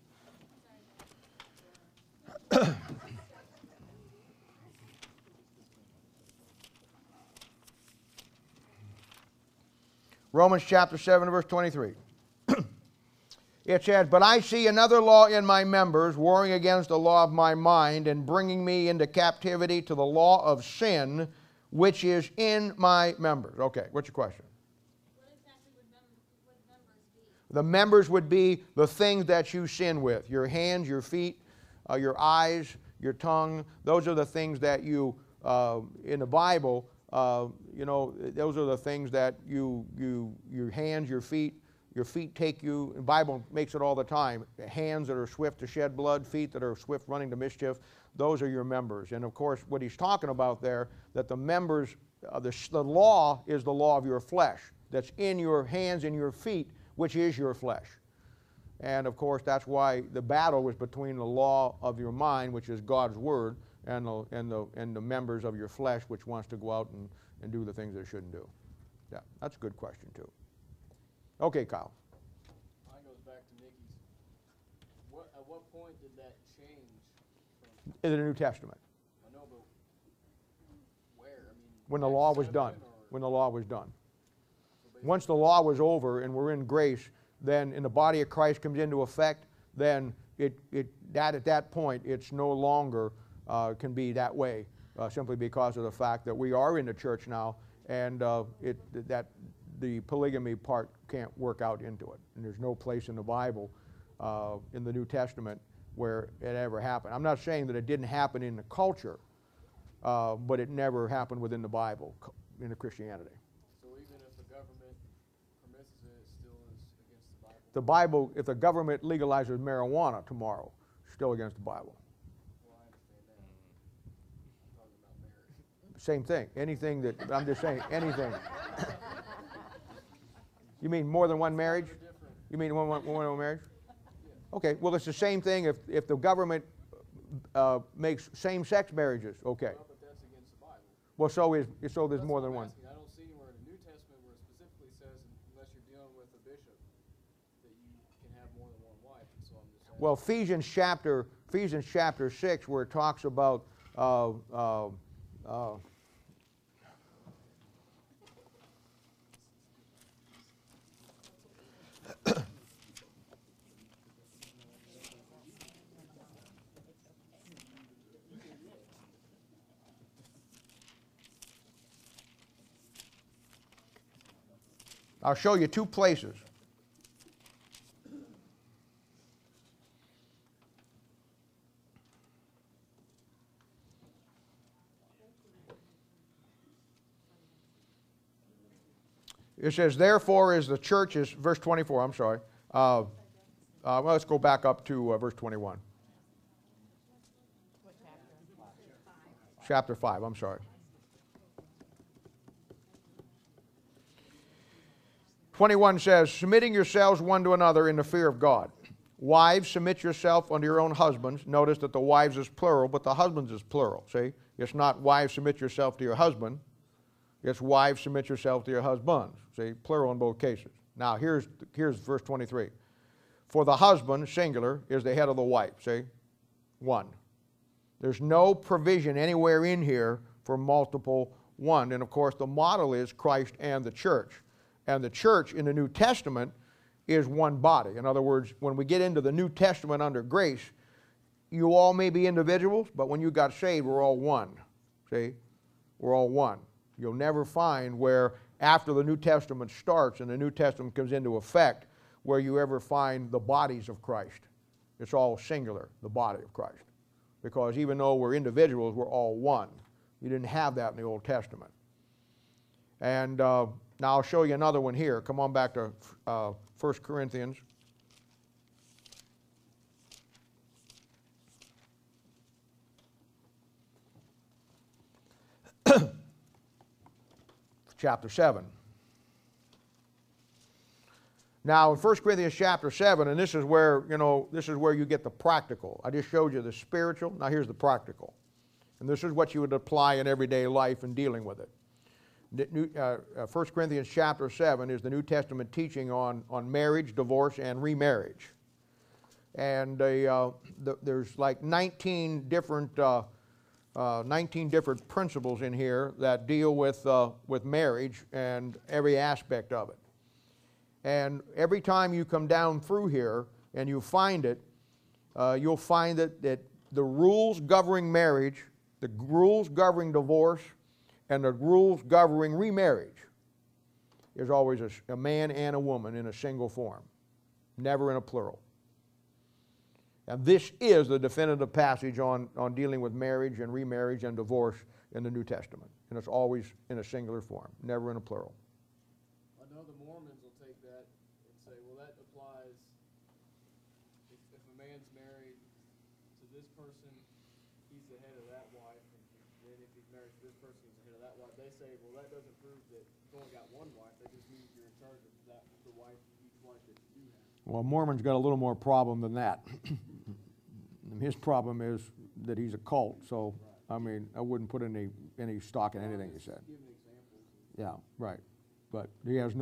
Romans chapter 7, verse 23. It says, but I see another law in my members, warring against the law of my mind, and bringing me into captivity to the law of sin, which is in my members. Okay, what's your question? What exactly would members be? The members would be the things that you sin with. Your hands, your feet, your eyes, your tongue. Those are the things that you, in the Bible, those are the things that your hands, your feet take you. The Bible makes it all the time. Hands that are swift to shed blood, feet that are swift running to mischief. Those are your members. And of course, what he's talking about there, that the members, the law is the law of your flesh. That's in your hands and your feet, which is your flesh. And of course, that's why the battle was between the law of your mind, which is God's word, and the members of your flesh, which wants to go out and do the things they shouldn't do. Yeah, that's a good question too. Okay, Kyle. Mine goes back to Nikki's. At what point did that change from, In the New Testament, I know, but where? I mean, when the law was 7 done. or- When the law was done. so basically- Once the law was over and we're in grace, then in the body of Christ comes into effect, then at that point it's no longer can be that way, simply because of the fact that we are in the church now, and that the polygamy part can't work out into it. And there's no place in the Bible, in the New Testament, where it ever happened. I'm not saying that it didn't happen in the culture, but it never happened within the Bible, in the Christianity. So even if the government permits it, it still is against the Bible? The Bible, if the government legalizes marijuana tomorrow, still against the Bible. Well, I understand that. I'm talking about marriage. Same thing. Anything that, I'm just saying, anything. You mean more than one marriage? They're different. You mean one marriage? Okay, well, it's the same thing if the government makes same-sex marriages, okay. Well, but that's against the Bible. Well, so there's That's more what than I'm one. asking. I don't see anywhere in the New Testament where it specifically says, unless you're dealing with a bishop, that you can have more than one wife. And so I'm just saying. Well, Ephesians chapter 6, where it talks about I'll show you two places. It says, therefore is the church, is verse 24, I'm sorry. Well, let's go back up to verse 21. What chapter? Chapter 5, I'm sorry. 21 says, submitting yourselves one to another in the fear of God. Wives, submit yourself unto your own husbands. Notice that the wives is plural, but the husbands is plural. See? It's not wives, submit yourself to your husband. It's wives, submit yourself to your husbands. See? Plural in both cases. Now, here's verse 23. For the husband, singular, is the head of the wife. See? One. There's no provision anywhere in here for multiple one. And, of course, the model is Christ and the church. And the church in the New Testament is one body. In other words, when we get into the New Testament under grace, you all may be individuals, but when you got saved, we're all one. See? We're all one. You'll never find where after the New Testament starts and the New Testament comes into effect where you ever find the bodies of Christ. It's all singular, the body of Christ. Because even though we're individuals, we're all one. You didn't have that in the Old Testament. And now I'll show you another one here. Come on back to 1 Corinthians. Chapter 7. Now in 1 Corinthians chapter 7, and this is where, this is where you get the practical. I just showed you the spiritual. Now here's the practical. And this is what you would apply in everyday life in dealing with it. 1 Corinthians chapter 7 is the New Testament teaching on marriage, divorce, and remarriage. And there's like 19 different principles in here that deal with marriage and every aspect of it. And every time you come down through here and you find it, you'll find that the rules governing marriage, the rules governing divorce, and the rules governing remarriage is always a man and a woman in a single form, never in a plural. And this is the definitive passage on dealing with marriage and remarriage and divorce in the New Testament. And it's always in a singular form, never in a plural. I know the Mormons will take that and say, well, that applies if a man's married to this person, he's the head of that wife, and then if he's married to this person, he's the head of that wife. They say, well, that doesn't prove that you've only got one wife. That just means you're in charge of the wife, each wife that you have. Well, Mormon's got a little more problem than that. His problem is that he's a cult, so, I mean, I wouldn't put any stock in anything he said. Give an example. Yeah, right. But he's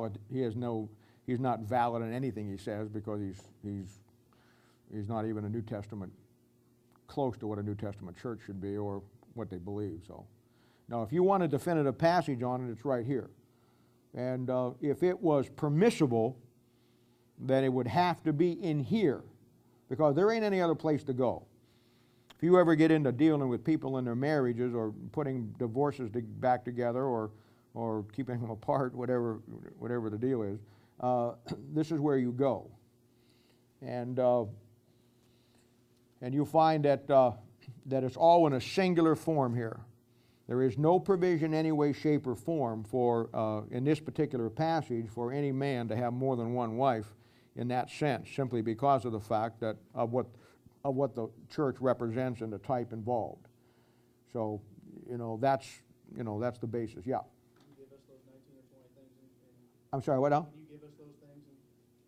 not valid in anything he says because he's not even a New Testament, close to what a New Testament church should be or what they believe, so. Now, if you want a definitive passage on it, it's right here. And if it was permissible, then it would have to be in here because there ain't any other place to go. If you ever get into dealing with people in their marriages or putting divorces back together or keeping them apart, whatever the deal is, this is where you go. And And you'll find that, that it's all in a singular form here. There is no provision any way, shape, or form for, in this particular passage, for any man to have more than one wife in that sense, simply because of the fact that of what the church represents and the type involved. So, that's the basis. Yeah. Can you give us those 19 or 20 things in I'm sorry, what now? can you give us those things in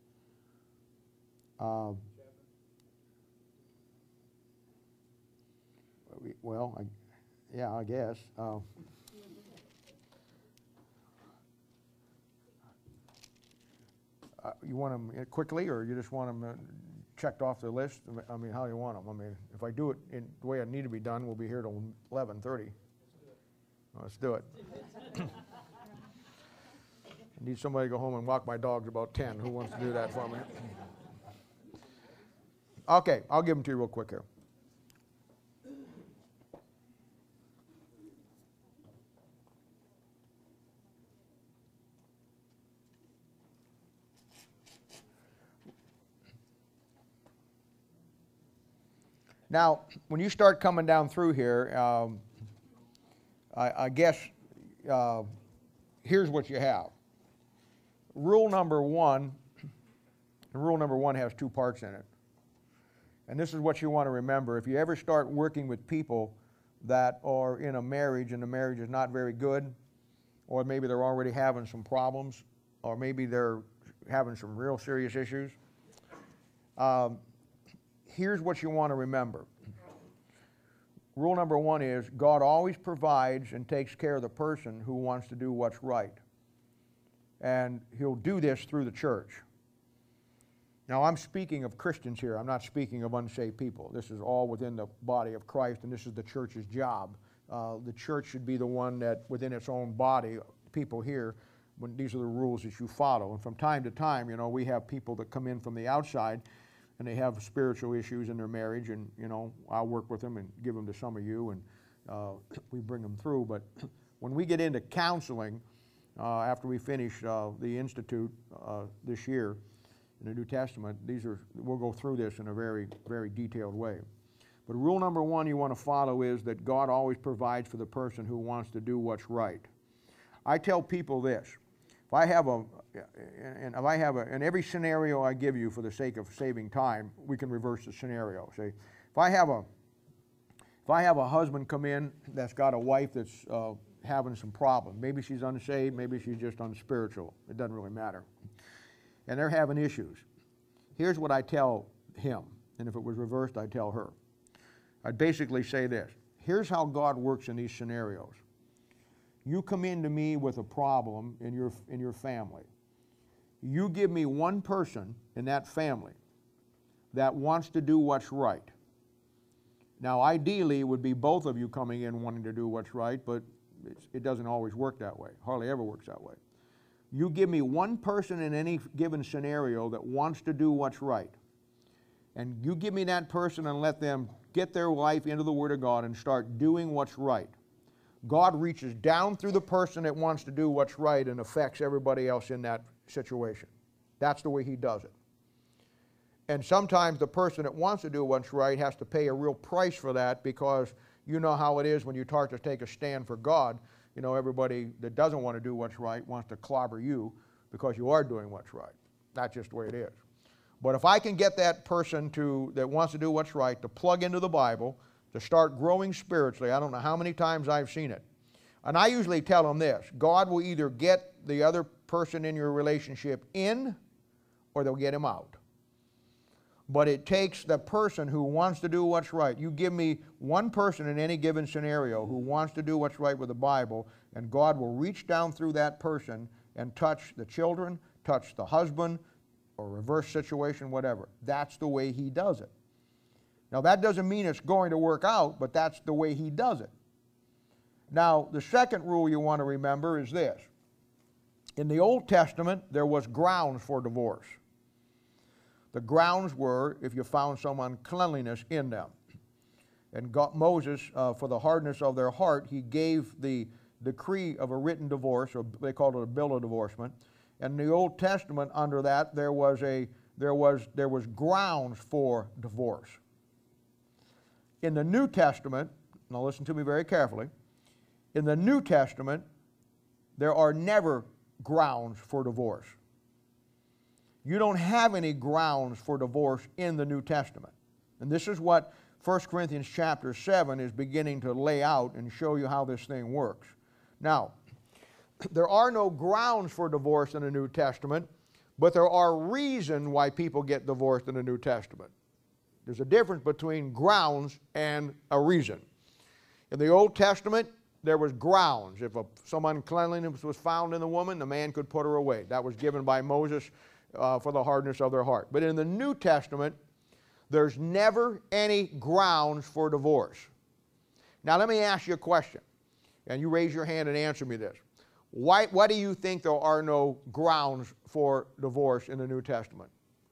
Uh, chapter? well, I guess. You want them quickly, or you just want them checked off the list? I mean, how do you want them? I mean, if I do it in the way I need to be done, we'll be here till 11:30. Let's do it. I need somebody to go home and walk my dogs about 10. Who wants to do that for me? Okay, I'll give them to you real quick here. Now, when you start coming down through here, I guess here's what you have. Rule number one has two parts in it. And this is what you want to remember. If you ever start working with people that are in a marriage and the marriage is not very good, or maybe they're already having some problems, or maybe they're having some real serious issues, here's what you want to remember. Rule number one is God always provides and takes care of the person who wants to do what's right. And He'll do this through the church. Now, I'm speaking of Christians here. I'm not speaking of unsaved people. This is all within the body of Christ, and this is the church's job. The church should be the one that, within its own body, people here, when these are the rules that you follow. And from time to time, we have people that come in from the outside, and they have spiritual issues in their marriage, and I'll work with them and give them to some of you, and we bring them through. But when we get into counseling, after we finish the Institute this year in the New Testament, we'll go through this in a very, very detailed way. But rule number one you want to follow is that God always provides for the person who wants to do what's right. I tell people this. If I have in every scenario I give you for the sake of saving time, we can reverse the scenario. See, if I have a husband come in that's got a wife that's having some problems, maybe she's unsaved, maybe she's just unspiritual, it doesn't really matter, and they're having issues. Here's what I tell him, and if it was reversed, I'd tell her. I'd basically say this. Here's how God works in these scenarios. You come into me with a problem in your family. You give me one person in that family that wants to do what's right. Now, ideally, it would be both of you coming in wanting to do what's right, but it doesn't always work that way. Hardly ever works that way. You give me one person in any given scenario that wants to do what's right. And you give me that person and let them get their life into the Word of God and start doing what's right. God reaches down through the person that wants to do what's right and affects everybody else in that situation. That's the way He does it. And sometimes the person that wants to do what's right has to pay a real price for that, because you know how it is when you start to take a stand for God. Everybody that doesn't want to do what's right wants to clobber you because you are doing what's right. That's just the way it is. But if I can get that person that wants to do what's right to plug into the Bible, to start growing spiritually, I don't know how many times I've seen it. And I usually tell them this: God will either get the other person in your relationship in, or they'll get him out. But it takes the person who wants to do what's right. You give me one person in any given scenario who wants to do what's right with the Bible, and God will reach down through that person and touch the children, touch the husband, or reverse situation, whatever. That's the way He does it. Now, that doesn't mean it's going to work out, but that's the way He does it. Now, the second rule you want to remember is this. In the Old Testament, there was grounds for divorce. The grounds were if you found some uncleanliness in them. And Moses, for the hardness of their heart, he gave the decree of a written divorce, or they called it a bill of divorcement. And in the Old Testament, under that, there was grounds for divorce. in the New Testament, now listen to me very carefully, in the New Testament, there are never grounds for divorce. You don't have any grounds for divorce in the New Testament. And this is what 1 Corinthians chapter 7 is beginning to lay out and show you how this thing works. Now, there are no grounds for divorce in the New Testament, but there are reasons why people get divorced in the New Testament. There's a difference between grounds and a reason. In the Old Testament, there was grounds. If some uncleanliness was found in the woman, the man could put her away. That was given by Moses for the hardness of their heart. But in the New Testament, there's never any grounds for divorce. Now let me ask you a question, and you raise your hand and answer me this. Why do you think there are no grounds for divorce in the New Testament?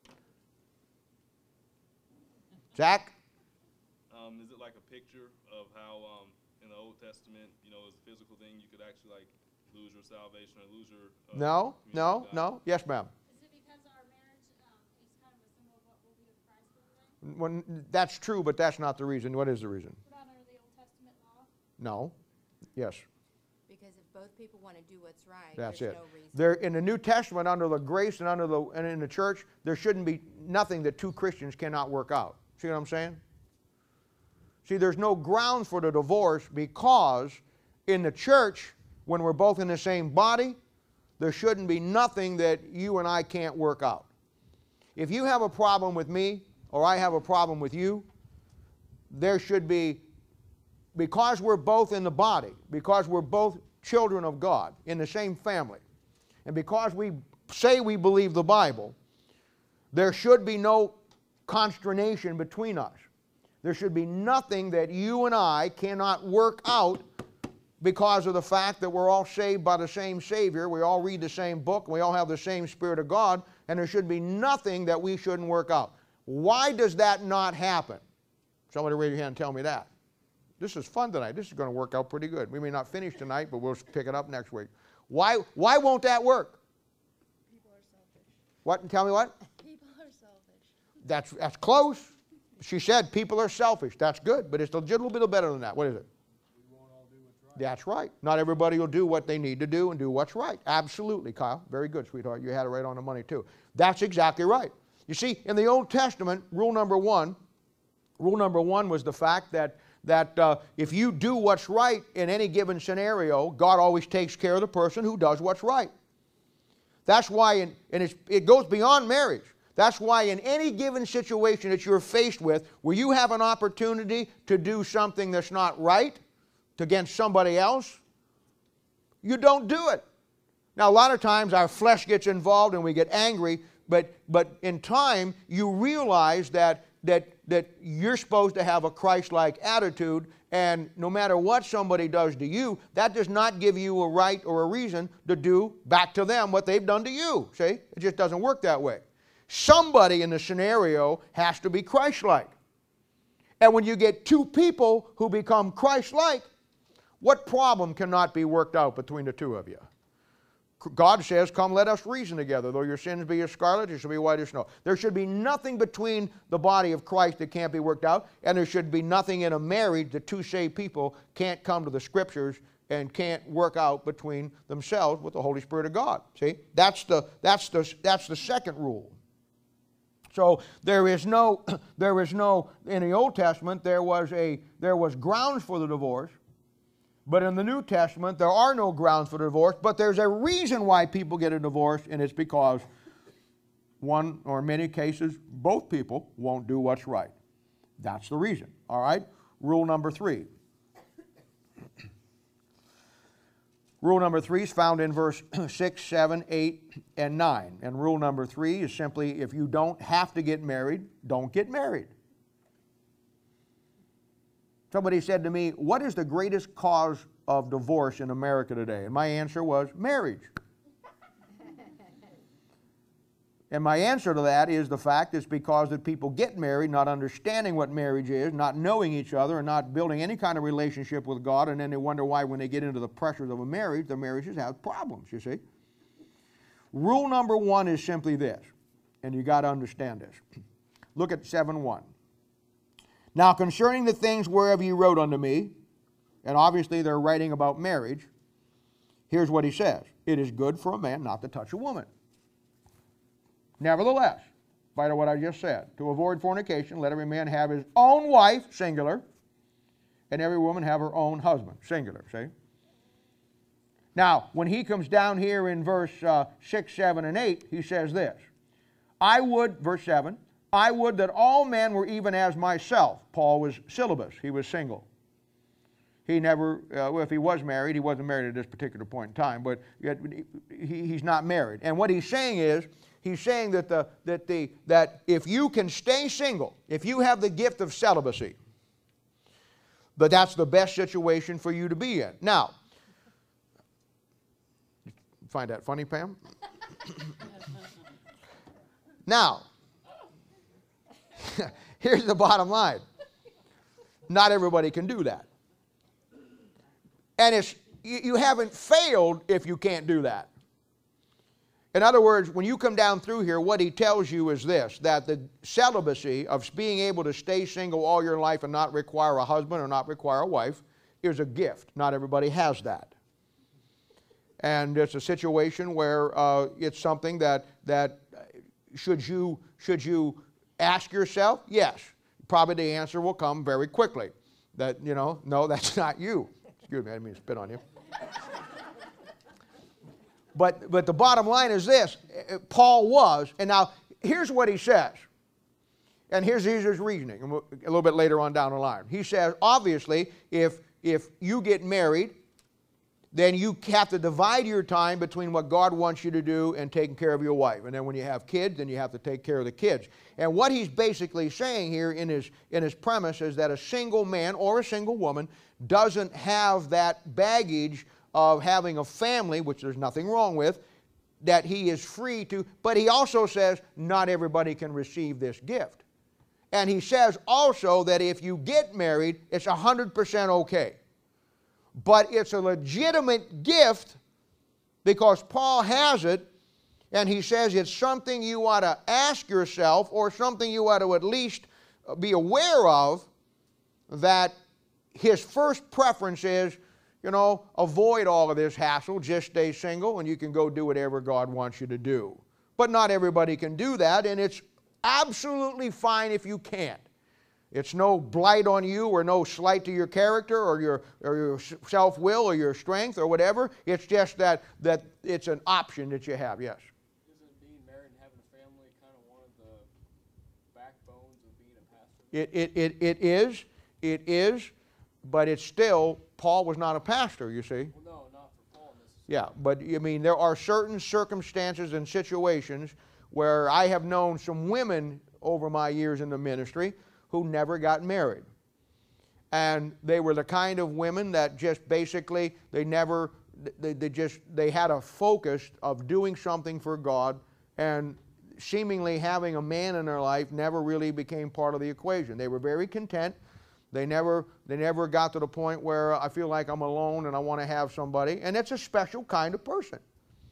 Zach? Is it like a picture of how in the Old Testament, you know, it's a physical thing, you could actually like lose your salvation or lose your No. communion with God? Yes, ma'am. Is it because our marriage is kind of a symbol of what will be with Christ one day? When, that's true, but that's not the reason. What is the reason? Put on under the Old Testament law. No. Yes. Because if both people want to do what's right, That's there's it. no reason. There, in the New Testament, under the grace and and in the church, there shouldn't be nothing that two Christians cannot work out. See what I'm saying? See, there's no grounds for the divorce because in the church, when we're both in the same body, there shouldn't be nothing that you and I can't work out. If you have a problem with me or I have a problem with you, there should be, because we're both in the body, because we're both children of God in the same family, and because we say we believe the Bible, there should be no consternation between us. There should be nothing that you and I cannot work out because of the fact that we're all saved by the same Savior, we all read the same book, we all have the same Spirit of God, and there should be nothing that we shouldn't work out. Why does that not happen? Somebody raise your hand and tell me that. This is fun tonight. This is going to work out pretty good. We may not finish tonight, but we'll pick it up next week. Why won't that work? People are selfish. What? Tell me what? People are selfish. That's close. She said people are selfish. That's good, but it's a little bit better than that. What is it? We won't all do what's right. That's right. Not everybody will do what they need to do and do what's right. Absolutely, Kyle. Very good, sweetheart. You had it right on the money, too. That's exactly right. You see, in the Old Testament, rule number one was the fact that if you do what's right in any given scenario, God always takes care of the person who does what's right. That's why, it goes beyond marriage. That's why in any given situation that you're faced with, where you have an opportunity to do something that's not right against somebody else, you don't do it. Now, a lot of times our flesh gets involved and we get angry, but in time you realize that you're supposed to have a Christ-like attitude, and no matter what somebody does to you, that does not give you a right or a reason to do back to them what they've done to you. See? It just doesn't work that way. Somebody in the scenario has to be Christ-like. And when you get two people who become Christ-like, what problem cannot be worked out between the two of you? God says, come let us reason together. Though your sins be as scarlet, they shall be white as snow. There should be nothing between the body of Christ that can't be worked out, and there should be nothing in a marriage that two saved people can't come to the Scriptures and can't work out between themselves with the Holy Spirit of God. See? That's the second rule. So there is no, in the Old Testament, there was grounds for the divorce, but in the New Testament, there are no grounds for the divorce, but there's a reason why people get a divorce, and it's because one, or in many cases, both people won't do what's right. That's the reason, all right? Rule number 3. Rule number 3 is found in verse 6, 7, 8, and 9. And rule number 3 is simply, if you don't have to get married, don't get married. Somebody said to me, what is the greatest cause of divorce in America today? And my answer was marriage. And my answer to that is the fact it's because that people get married not understanding what marriage is, not knowing each other, and not building any kind of relationship with God, and then they wonder why when they get into the pressures of a marriage, the marriages have problems, you see. Rule number 1 is simply this, and you got to understand this. Look at 7:1. Now concerning the things whereof ye wrote unto me, and obviously they're writing about marriage, here's what he says. It is good for a man not to touch a woman. Nevertheless, in spite of what I just said, to avoid fornication, let every man have his own wife, singular, and every woman have her own husband, singular, see? Now, when he comes down here in verse 6, 7, and 8, he says this. I would, verse 7, I would that all men were even as myself. Paul was celibate. He was single. He never, well, if he was married, he wasn't married at this particular point in time, but yet he's not married. And what he's saying is, he's saying that if you can stay single, if you have the gift of celibacy, but that's the best situation for you to be in. Now, find that funny, Pam? Now, here's the bottom line. Not everybody can do that. And it's, you haven't failed if you can't do that. In other words, when you come down through here, what he tells you is this, that the celibacy of being able to stay single all your life and not require a husband or not require a wife is a gift. Not everybody has that. And it's a situation where it's something that should you ask yourself? Yes. Probably the answer will come very quickly. That, no, that's not you. Excuse me, I didn't mean to spit on you. But the bottom line is this. Paul was, and now here's what he says. And here's his reasoning, a little bit later on down the line. He says, obviously, if you get married, then you have to divide your time between what God wants you to do and taking care of your wife. And then when you have kids, then you have to take care of the kids. And what he's basically saying here in his premise is that a single man or a single woman doesn't have that baggage of having a family, which there's nothing wrong with, that he is free to. But he also says not everybody can receive this gift. And he says also that if you get married, it's 100% okay. But it's a legitimate gift because Paul has it, and he says it's something you ought to ask yourself or something you ought to at least be aware of, that his first preference is, avoid all of this hassle, just stay single, and you can go do whatever God wants you to do. But not everybody can do that, and it's absolutely fine if you can't. It's no blight on you or no slight to your character or your self-will or your strength or whatever. It's just that it's an option that you have, yes. Isn't being married and having a family kind of one of the backbones of being a pastor? It is, but it's still, Paul was not a pastor, you see. Well, no, not for Paul necessarily. Yeah, but I mean, there are certain circumstances and situations where I have known some women over my years in the ministry who never got married. And they were the kind of women that just basically, they had a focus of doing something for God, and seemingly having a man in their life never really became part of the equation. They were very content. They never got to the point where I feel like I'm alone and I want to have somebody. And it's a special kind of person.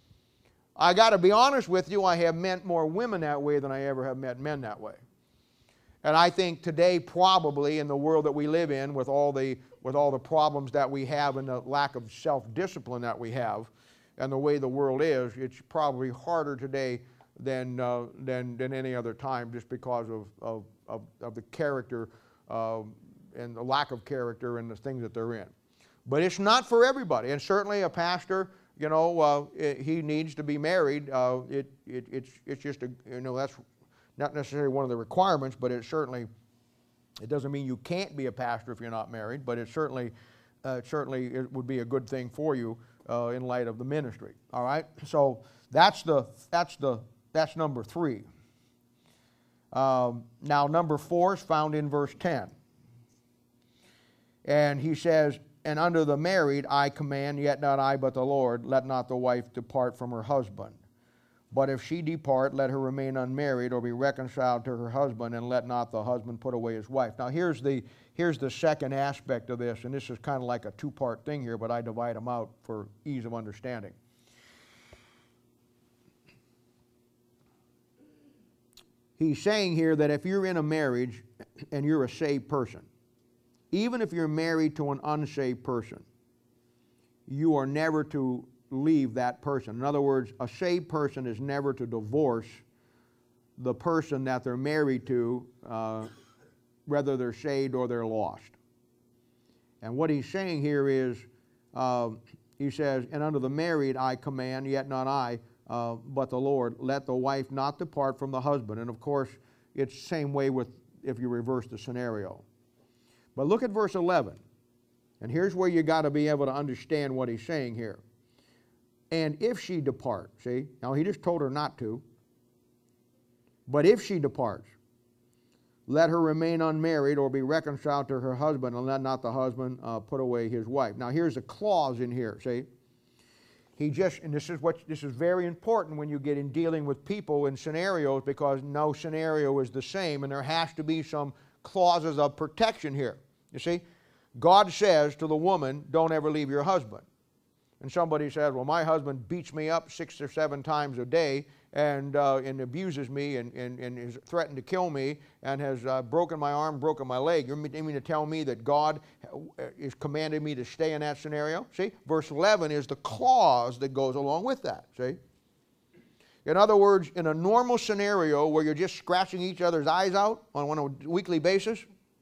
I got to be honest with you, I have met more women that way than I ever have met men that way. And I think today, probably in the world that we live in, with all the problems that we have and the lack of self-discipline that we have, and the way the world is, it's probably harder today than any other time, just because of the character and the lack of character and the things that they're in. But it's not for everybody, and certainly a pastor, he needs to be married. It's just that's not necessarily one of the requirements, but it doesn't mean you can't be a pastor if you're not married, but it certainly it would be a good thing for you in light of the ministry. All right, so that's number 3. Now number 4 is found in verse 10, and he says, "And unto the married I command, yet not I but the Lord, let not the wife depart from her husband. But if she depart, let her remain unmarried, or be reconciled to her husband, and let not the husband put away his wife." Now here's the second aspect of this, and this is kind of like a 2-part thing here, but I divide them out for ease of understanding. He's saying here that if you're in a marriage, and you're a saved person, even if you're married to an unsaved person, you are never to leave that person. In other words, a saved person is never to divorce the person that they're married to, whether they're saved or they're lost. And what he's saying here is, he says, and unto the married I command, yet not I, but the Lord, let the wife not depart from the husband. And of course, it's the same way with if you reverse the scenario. But look at verse 11. And here's where you got to be able to understand what he's saying here. And if she depart, see, now he just told her not to, but if she departs, let her remain unmarried or be reconciled to her husband, and let not the husband put away his wife. Now here's a clause in here, see. He just, and this is very important when you get in dealing with people in scenarios, because no scenario is the same, and there has to be some clauses of protection here. You see, God says to the woman, don't ever leave your husband. And somebody says, well, my husband beats me up 6 or 7 times a day and abuses me and has threatened to kill me and has broken my arm, broken my leg. You mean to tell me that God is commanding me to stay in that scenario? See, verse 11 is the clause that goes along with that, see? In other words, in a normal scenario where you're just scratching each other's eyes out on a weekly basis,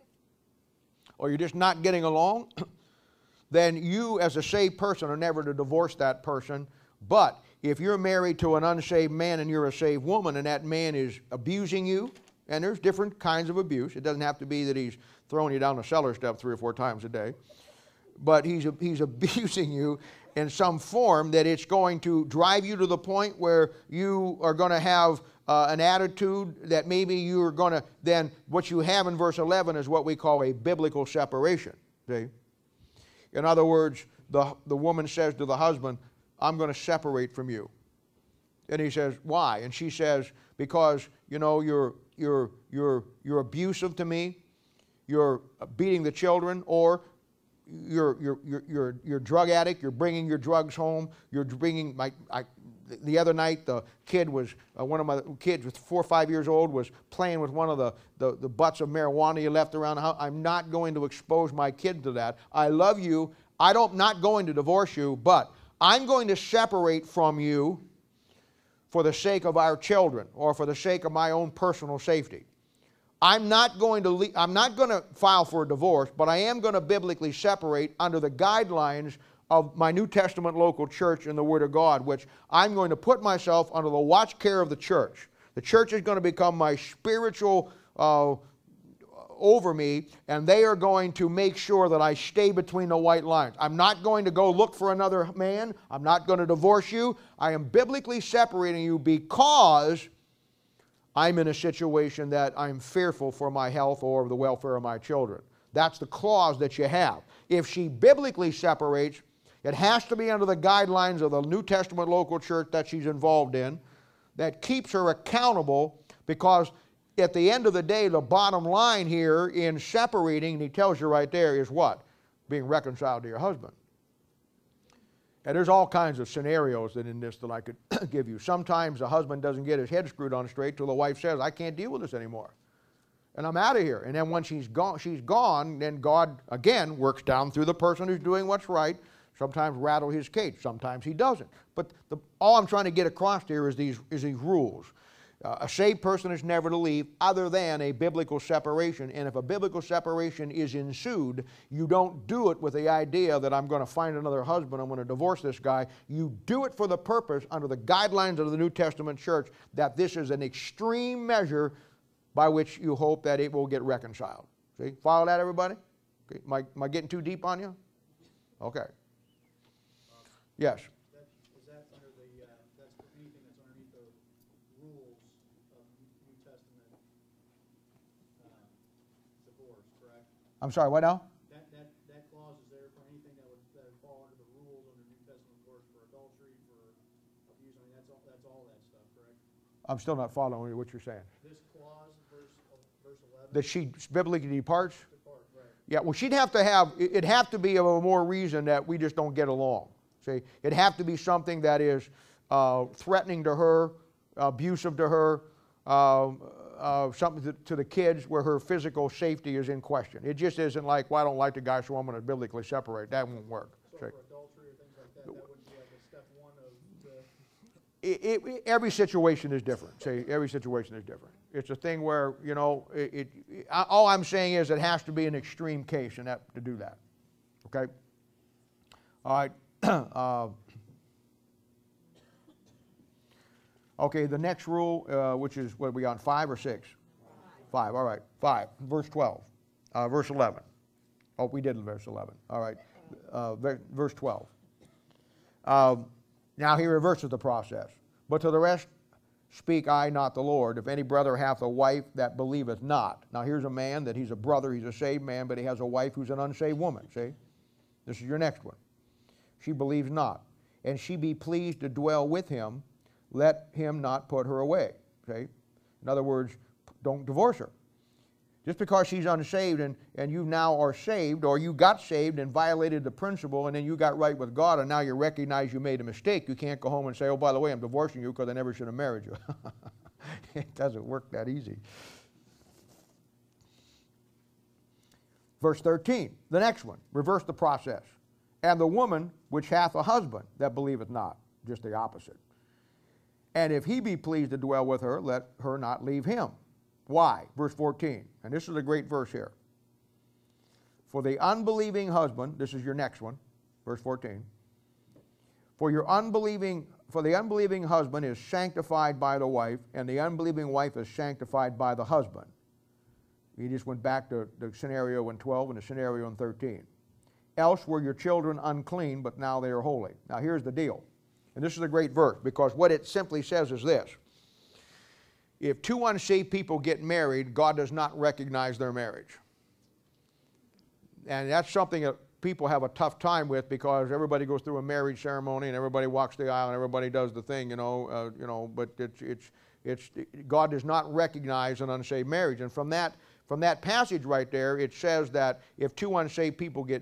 or you're just not getting along, then you as a saved person are never to divorce that person. But if you're married to an unsaved man and you're a saved woman and that man is abusing you, and there's different kinds of abuse. It doesn't have to be that he's throwing you down the cellar step 3 or 4 times a day. But he's abusing you in some form that it's going to drive you to the point where you are going to have an attitude that maybe you're going to, then what you have in verse 11 is what we call a biblical separation. See? In other words, the woman says to the husband, I'm going to separate from you. And he says, why? And she says, because, you know, you're abusive to me, you're beating the children, or you're drug addict, you're bringing your drugs home, you're bringing the other night the kid was, one of my kids was 4 or 5 years old, was playing with one of the butts of marijuana you left around the house. I'm not going to expose my kid to that. I love you. I'm not going to divorce you, but I'm going to separate from you for the sake of our children or for the sake of my own personal safety. I'm not going to file for a divorce, but I am going to biblically separate under the guidelines of my New Testament local church and the Word of God, which I'm going to put myself under the watch care of the church. The church is going to become my spiritual over me, and they are going to make sure that I stay between the white lines. I'm not going to go look for another man. I'm not going to divorce you. I am biblically separating you because I'm in a situation that I'm fearful for my health or the welfare of my children. That's the clause that you have. If she biblically separates, it has to be under the guidelines of the New Testament local church that she's involved in, that keeps her accountable, because at the end of the day, the bottom line here in separating, and he tells you right there, is what? Being reconciled to your husband. And there's all kinds of scenarios that in this that I could give you. Sometimes the husband doesn't get his head screwed on straight till the wife says, I can't deal with this anymore, and I'm out of here. And then when she's gone, then God, again, works down through the person who's doing what's right, sometimes rattle his cage, sometimes he doesn't. But all I'm trying to get across here is these rules. A saved person is never to leave other than a biblical separation. And if a biblical separation is ensued, you don't do it with the idea that I'm going to find another husband, I'm going to divorce this guy. You do it for the purpose, under the guidelines of the New Testament church, that this is an extreme measure by which you hope that it will get reconciled. See? Follow that, everybody? Okay. Am I getting too deep on you? Okay. Yes? Is that under that's for anything that's underneath the rules of New Testament divorce, correct? I'm sorry, what now? That clause is there for anything that would fall under the rules under New Testament divorce, for adultery, for abuse. I mean, that's all that stuff, correct? I'm still not following what you're saying. This clause, verse 11. That she biblically departs? Depart, right. Yeah, well, it'd have to be of a more reason that we just don't get along. See, it'd have to be something that is threatening to her, abusive to her, something to the kids where her physical safety is in question. It just isn't like, well, I don't like the guy, so I'm going to biblically separate. That won't work. So Okay. for adultery or things like that, that wouldn't be like a step one of the, Every situation is different. See, every situation is different. It's a thing where, you know, all I'm saying is it has to be an extreme case and to do that. Okay? All right. Okay, the next rule, which is, what are we on, 5 or 6? 5, all right. 5, verse 12. Verse 11. Oh, we did verse 11. All right. Verse 12. Now he reverses the process. But to the rest speak I, not the Lord. If any brother hath a wife that believeth not. Now here's a man that he's a brother, he's a saved man, but he has a wife who's an unsaved woman. See? This is your next one. She believes not. And she be pleased to dwell with him, let him not put her away. See? In other words, don't divorce her. Just because she's unsaved and you now are saved, or you got saved and violated the principle, and then you got right with God, and now you recognize you made a mistake, you can't go home and say, oh, by the way, I'm divorcing you because I never should have married you. It doesn't work that easy. Verse 13, the next one, reverse the process. And the woman which hath a husband that believeth not, just the opposite. And if he be pleased to dwell with her, let her not leave him. Why? Verse 14. And this is a great verse here. For the unbelieving husband, this is your next one, verse 14. For the unbelieving husband is sanctified by the wife, and the unbelieving wife is sanctified by the husband. He just went back to the scenario in 12 and the scenario in 13. Else were your children unclean, but now they are holy. Now here's the deal. And this is a great verse, because what it simply says is this. If two unsaved people get married, God does not recognize their marriage. And that's something that people have a tough time with, because everybody goes through a marriage ceremony and everybody walks the aisle and everybody does the thing, but it's God does not recognize an unsaved marriage. And from that passage right there, it says that if two unsaved people get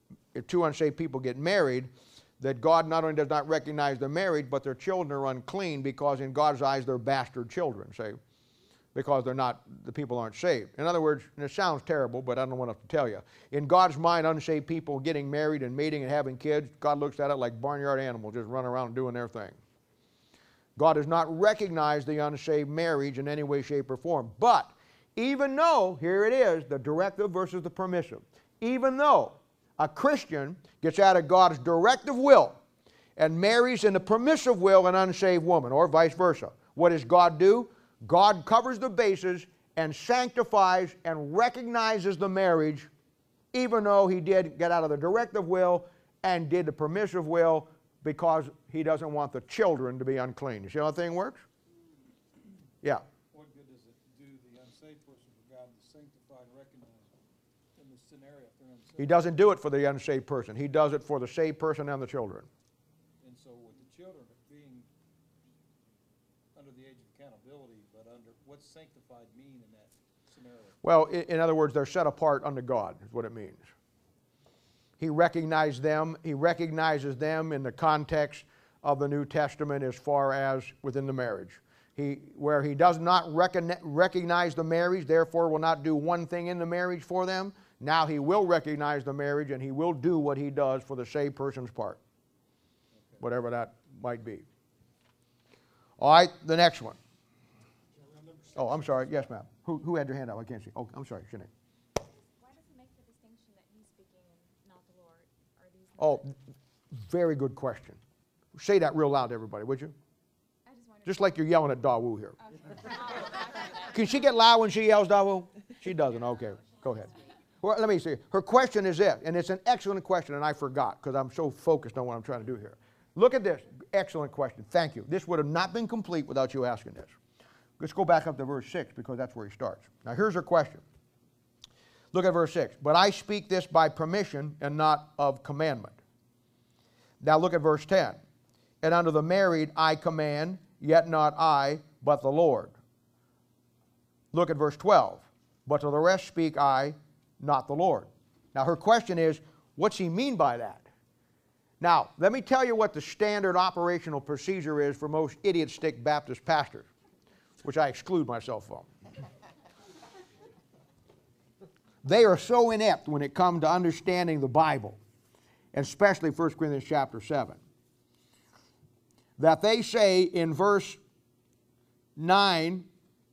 married, that God not only does not recognize their marriage, but their children are unclean, because in God's eyes they're bastard children, see? Because the people aren't saved. In other words, and it sounds terrible, but I don't know what else to tell you. In God's mind, unsaved people getting married and mating and having kids, God looks at it like barnyard animals just running around doing their thing. God does not recognize the unsaved marriage in any way, shape, or form. But even though, here it is, the directive versus the permissive, even though a Christian gets out of God's directive will and marries in the permissive will an unsaved woman, or vice versa, what does God do? God covers the bases and sanctifies and recognizes the marriage, even though he did get out of the directive will and did the permissive will, because he doesn't want the children to be unclean. You see how the thing works? Yeah. What good does it do the unsaved person for God to sanctify and recognize in this scenario if they're unsaved? He doesn't do it for the unsaved person. He does it for the saved person and the children. And so with the children being under the age of accountability, but under, what's sanctified mean in that scenario? Well, in other words, they're set apart unto God, is what it means. He recognizes them in the context of the New Testament as far as within the marriage. Where he does not recognize the marriage, therefore will not do one thing in the marriage for them, now he will recognize the marriage and he will do what he does for the saved person's part. Okay. Whatever that might be. All right, the next one. Oh, I'm sorry. Yes, ma'am. Who had your hand up? I can't see. Oh, I'm sorry, Sinead. Why does it make the distinction that he's speaking and not the Lord? Are these Oh, very good question. Say that real loud to everybody, would you? I just wondered. Just like you're yelling at Dawu here. Okay. Can she get loud when she yells, Dawu? She doesn't. Okay, go ahead. Well, let me see. Her question is this, and it's an excellent question, and I forgot because I'm so focused on what I'm trying to do here. Look at this. Excellent question. Thank you. This would have not been complete without you asking this. Let's go back up to verse 6 because that's where he starts. Now, here's her question. Look at verse 6. But I speak this by permission and not of commandment. Now, look at verse 10. And unto the married I command, yet not I, but the Lord. Look at verse 12. But to the rest speak I, not the Lord. Now, her question is, what's he mean by that? Now, let me tell you what the standard operational procedure is for most idiot stick Baptist pastors, which I exclude myself from. They are so inept when it comes to understanding the Bible, especially 1 Corinthians chapter 7, that they say in verse 9,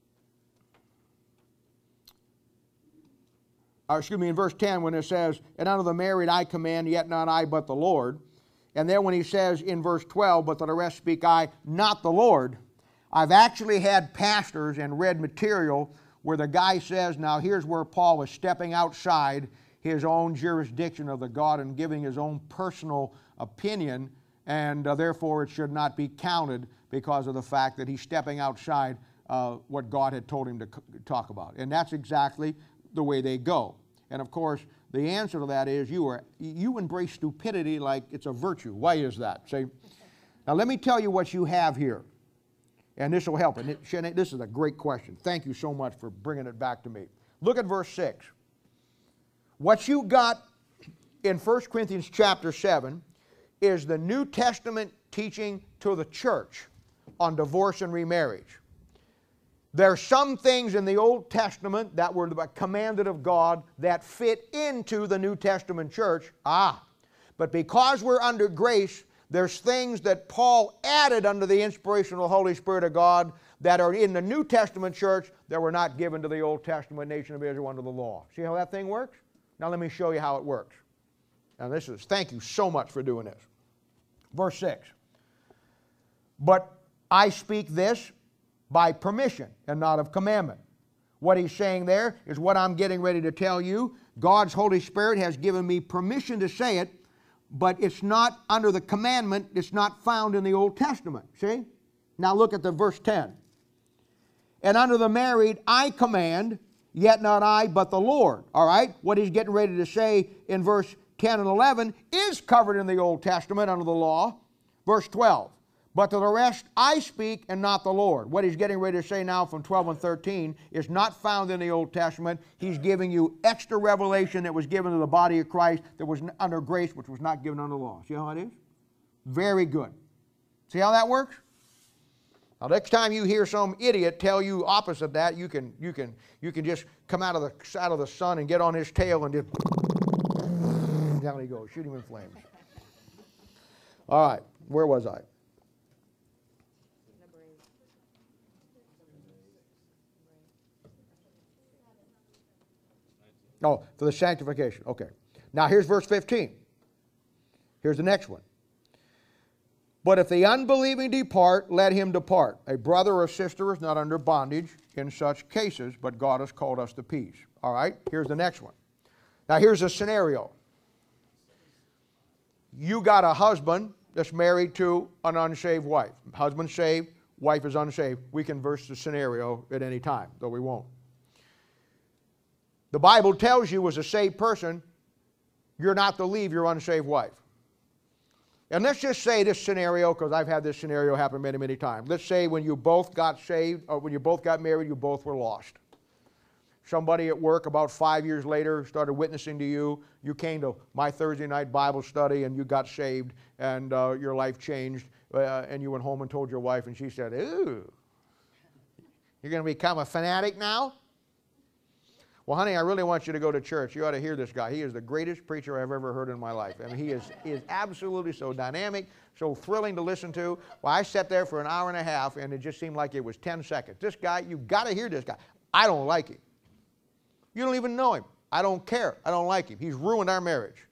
in verse 10 when it says, and unto the married I command, yet not I, but the Lord. And then when he says in verse 12, but to the rest speak I, not the Lord. I've actually had pastors and read material where the guy says, now here's where Paul is stepping outside his own jurisdiction of the God and giving his own personal opinion, and therefore it should not be counted because of the fact that he's stepping outside what God had told him to talk about. And that's exactly the way they go. And of course, the answer to that is you embrace stupidity like it's a virtue. Why is that? See? Now let me tell you what you have here. And this will help. And this is a great question. Thank you so much for bringing it back to me. Look at verse 6. What you got in 1 Corinthians chapter 7 is the New Testament teaching to the church on divorce and remarriage. There are some things in the Old Testament that were commanded of God that fit into the New Testament church. But because we're under grace, there's things that Paul added under the inspiration of the Holy Spirit of God that are in the New Testament church that were not given to the Old Testament nation of Israel under the law. See how that thing works? Now let me show you how it works. Now thank you so much for doing this. Verse 6. But I speak this by permission and not of commandment. What he's saying there is what I'm getting ready to tell you. God's Holy Spirit has given me permission to say it, but it's not under the commandment. It's not found in the Old Testament. See? Now look at the verse 10. And unto the married I command, yet not I, but the Lord. All right? What he's getting ready to say in verse 10 and 11 is covered in the Old Testament under the law. Verse 12. But to the rest I speak and not the Lord. What he's getting ready to say now from 12 and 13 is not found in the Old Testament. He's giving you extra revelation that was given to the body of Christ that was under grace, which was not given under law. See how it is? Very good. See how that works? Now next time you hear some idiot tell you opposite that, you can just come out of the sun and get on his tail and just down he goes. Shoot him in flames. All right, where was I? Oh, for the sanctification. Okay. Now here's verse 15. Here's the next one. But if the unbelieving depart, let him depart. A brother or sister is not under bondage in such cases, but God has called us to peace. All right? Here's the next one. Now here's a scenario. You got a husband that's married to an unsaved wife. Husband saved, wife is unsaved. We can verse the scenario at any time, though we won't. The Bible tells you as a saved person, you're not to leave your unsaved wife. And let's just say this scenario, because I've had this scenario happen many, many times. Let's say when you both got saved, or when you both got married, you both were lost. Somebody at work about 5 years later started witnessing to you. You came to my Thursday night Bible study and you got saved and your life changed. And you went home and told your wife and she said, "Ooh, you're going to become a fanatic now?" Well, honey, I really want you to go to church. You ought to hear this guy. He is the greatest preacher I've ever heard in my life. I mean, he is absolutely so dynamic, so thrilling to listen to. Well, I sat there for an hour and a half, and it just seemed like it was 10 seconds. This guy, you've got to hear this guy. I don't like him. You don't even know him. I don't care. I don't like him. He's ruined our marriage.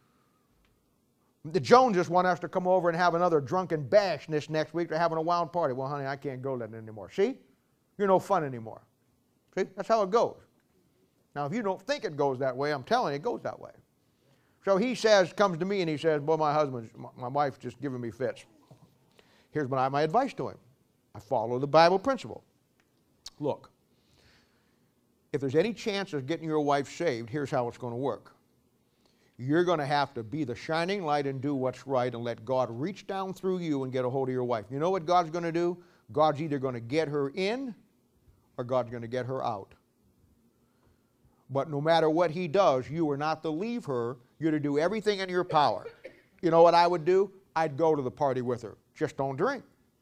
The Joneses want us to come over and have another drunken bash this next week. They're having a wild party. Well, honey, I can't go that anymore. See? You're no fun anymore. See? That's how it goes. Now, if you don't think it goes that way, I'm telling you, it goes that way. So he says, comes to me and he says, "Well, my wife's just giving me fits." Here's my advice to him. I follow the Bible principle. Look, if there's any chance of getting your wife saved, here's how it's going to work. You're going to have to be the shining light and do what's right and let God reach down through you and get a hold of your wife. You know what God's going to do? God's either going to get her in or God's going to get her out. But no matter what he does, you are not to leave her. You're to do everything in your power. You know what I would do? I'd go to the party with her. Just don't drink.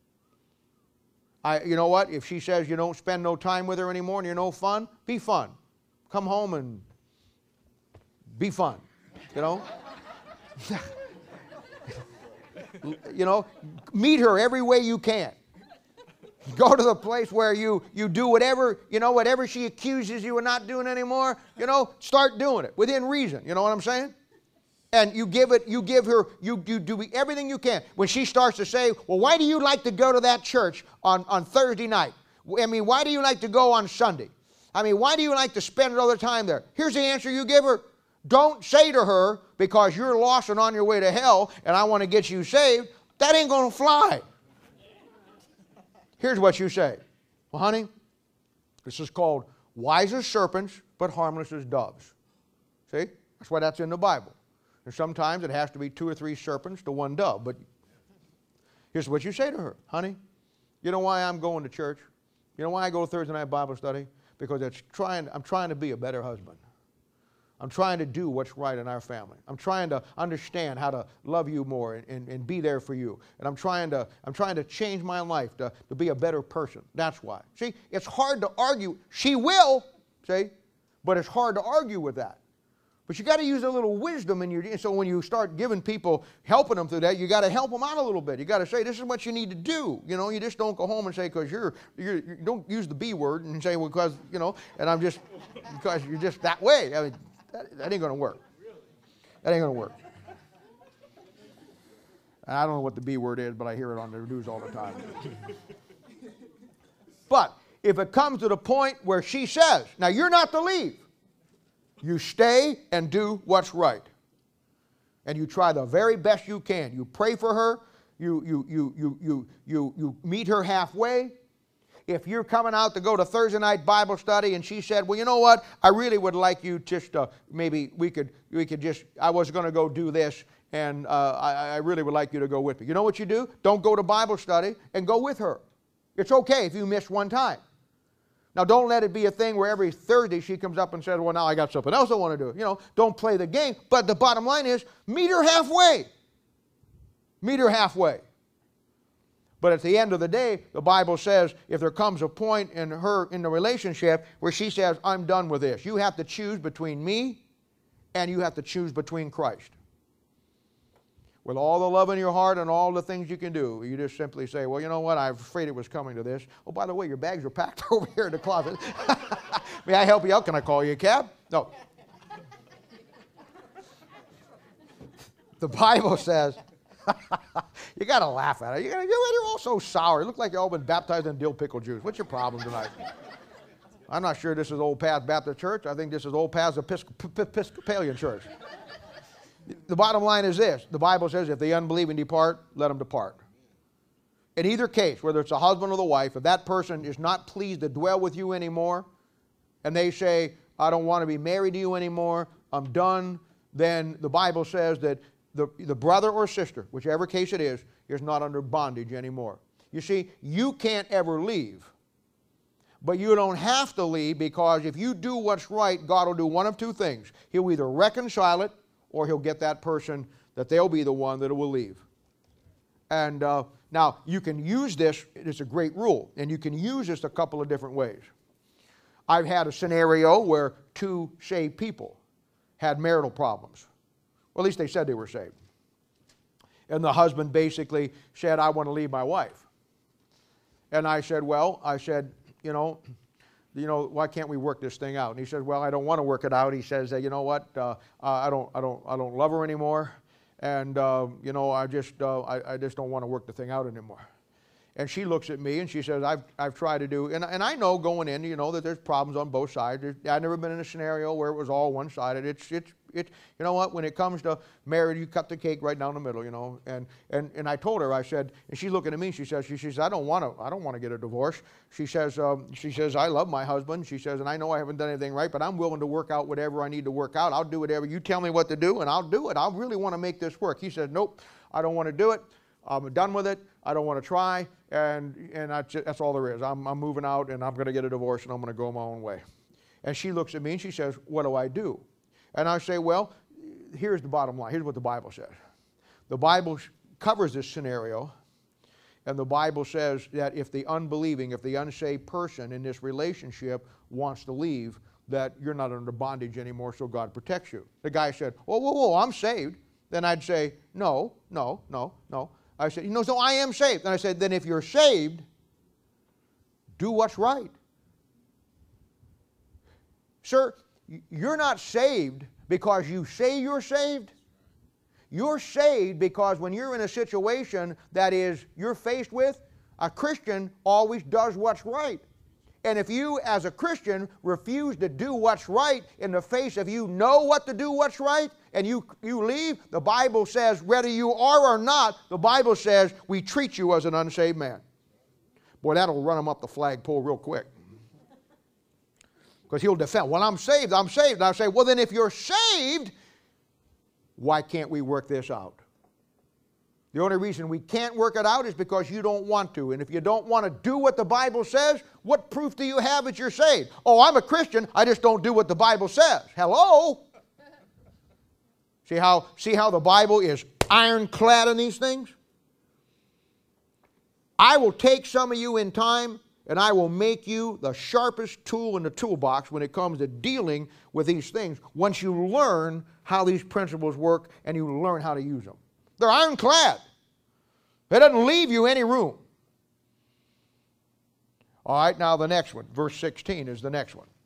You know what? If she says you don't spend no time with her anymore and you're no fun, be fun. Come home and be fun, you know. You know, meet her every way you can. Go to the place where you do whatever, you know, whatever she accuses you of not doing anymore, you know, start doing it within reason. You know what I'm saying? And you do everything you can. When she starts to say, well, why do you like to go to that church on Thursday night? I mean, why do you like to go on Sunday? I mean, why do you like to spend all the time there? Here's the answer you give her. Don't say to her, because you're lost and on your way to hell and I want to get you saved, that ain't going to fly. Here's what you say. Well, honey, this is called wise as serpents, but harmless as doves. See? That's why that's in the Bible. And sometimes it has to be 2 or 3 serpents to 1 dove. But here's what you say to her. Honey, you know why I'm going to church? You know why I go to Thursday night Bible study? Because I'm trying to be a better husband. I'm trying to do what's right in our family. I'm trying to understand how to love you more and be there for you. And I'm trying to change my life to be a better person. That's why. See, it's hard to argue. She will, see, but it's hard to argue with that. But you got to use a little wisdom in your. So when you start giving people, helping them through that, you got to help them out a little bit. You got to say, this is what you need to do. You know, you just don't go home and say, because you don't use the B word and say, well, because, you know, and because you're just that way. I mean, that ain't going to work. That ain't going to work. And I don't know what the B word is, but I hear it on the news all the time. But if it comes to the point where she says, now you're not to leave. You stay and do what's right. And you try the very best you can. You pray for her. You meet her halfway. If you're coming out to go to Thursday night Bible study and she said, well, you know what, I really would like you just maybe we could just, I was going to go do this and I really would like you to go with me. You know what you do? Don't go to Bible study and go with her. It's okay if you miss one time. Now, don't let it be a thing where every Thursday she comes up and says, well, now I got something else I want to do. You know, don't play the game. But the bottom line is, meet her halfway. Meet her halfway. But at the end of the day, the Bible says if there comes a point in the relationship where she says, I'm done with this, you have to choose between me and you have to choose between Christ. With all the love in your heart and all the things you can do, you just simply say, well, you know what, I'm afraid it was coming to this. Oh, by the way, your bags are packed over here in the closet. May I help you out? Can I call you a cab? No. The Bible says, you got to laugh at it. You're all so sour. You look like you've all been baptized in dill pickle juice. What's your problem tonight? I'm not sure this is Old Paths Baptist Church. I think this is Old Paths Episcopalian Church. The bottom line is this. The Bible says if the unbelieving depart, let them depart. In either case, whether it's the husband or the wife, if that person is not pleased to dwell with you anymore, and they say, I don't want to be married to you anymore, I'm done, then the Bible says that the brother or sister, whichever case it is not under bondage anymore. You see, you can't ever leave. But you don't have to leave, because if you do what's right, God will do one of 2 things. He'll either reconcile it, or he'll get that person that they'll be the one that will leave. And now, you can use this. It's a great rule. And you can use this a couple of different ways. I've had a scenario where 2 saved people had marital problems. Well, at least they said they were saved. And the husband basically said, I want to leave my wife. And I said, you know, why can't we work this thing out? And he said, well, I don't want to work it out. He says, you know what, I don't love her anymore, and you know, I just don't want to work the thing out anymore. And she looks at me and she says, I've tried to do, and I know going in, you know, that there's problems on both sides. I've never been in a scenario where it was all one-sided. It's you know what, when it comes to marriage, you cut the cake right down the middle, you know. And I told her, I said, and she's looking at me, she says, I don't want to get a divorce. She says, I love my husband. She says, and I know I haven't done anything right, but I'm willing to work out whatever I need to work out. I'll do whatever you tell me what to do, and I'll do it. I really want to make this work. He says, nope, I don't want to do it. I'm done with it. I don't want to try, and that's all there is. I'm moving out, and I'm going to get a divorce, and I'm going to go my own way. And she looks at me, and she says, what do I do? And I say, well, here's the bottom line. Here's what the Bible says. The Bible covers this scenario, and the Bible says that if the unsaved person in this relationship wants to leave, that you're not under bondage anymore, so God protects you. The guy said, oh, whoa, whoa, I'm saved. Then I'd say, no. I said, no, I am saved. And I said, then if you're saved, do what's right. Sir, you're not saved because you say you're saved. You're saved because when you're in a situation that is you're faced with, a Christian always does what's right. And if you, as a Christian, refuse to do what's right in the face of you know what to do what's right, and you leave, the Bible says, whether you are or not, the Bible says we treat you as an unsaved man. Boy, that'll run him up the flagpole real quick. Because he'll defend, well, I'm saved. And I say, well, then if you're saved, why can't we work this out? The only reason we can't work it out is because you don't want to. And if you don't want to do what the Bible says, what proof do you have that you're saved? Oh, I'm a Christian, I just don't do what the Bible says. Hello? See how the Bible is ironclad in these things? I will take some of you in time, and I will make you the sharpest tool in the toolbox when it comes to dealing with these things, once you learn how these principles work and you learn how to use them. They're ironclad. It doesn't leave you any room. All right, now the next one. Verse 16 is the next one.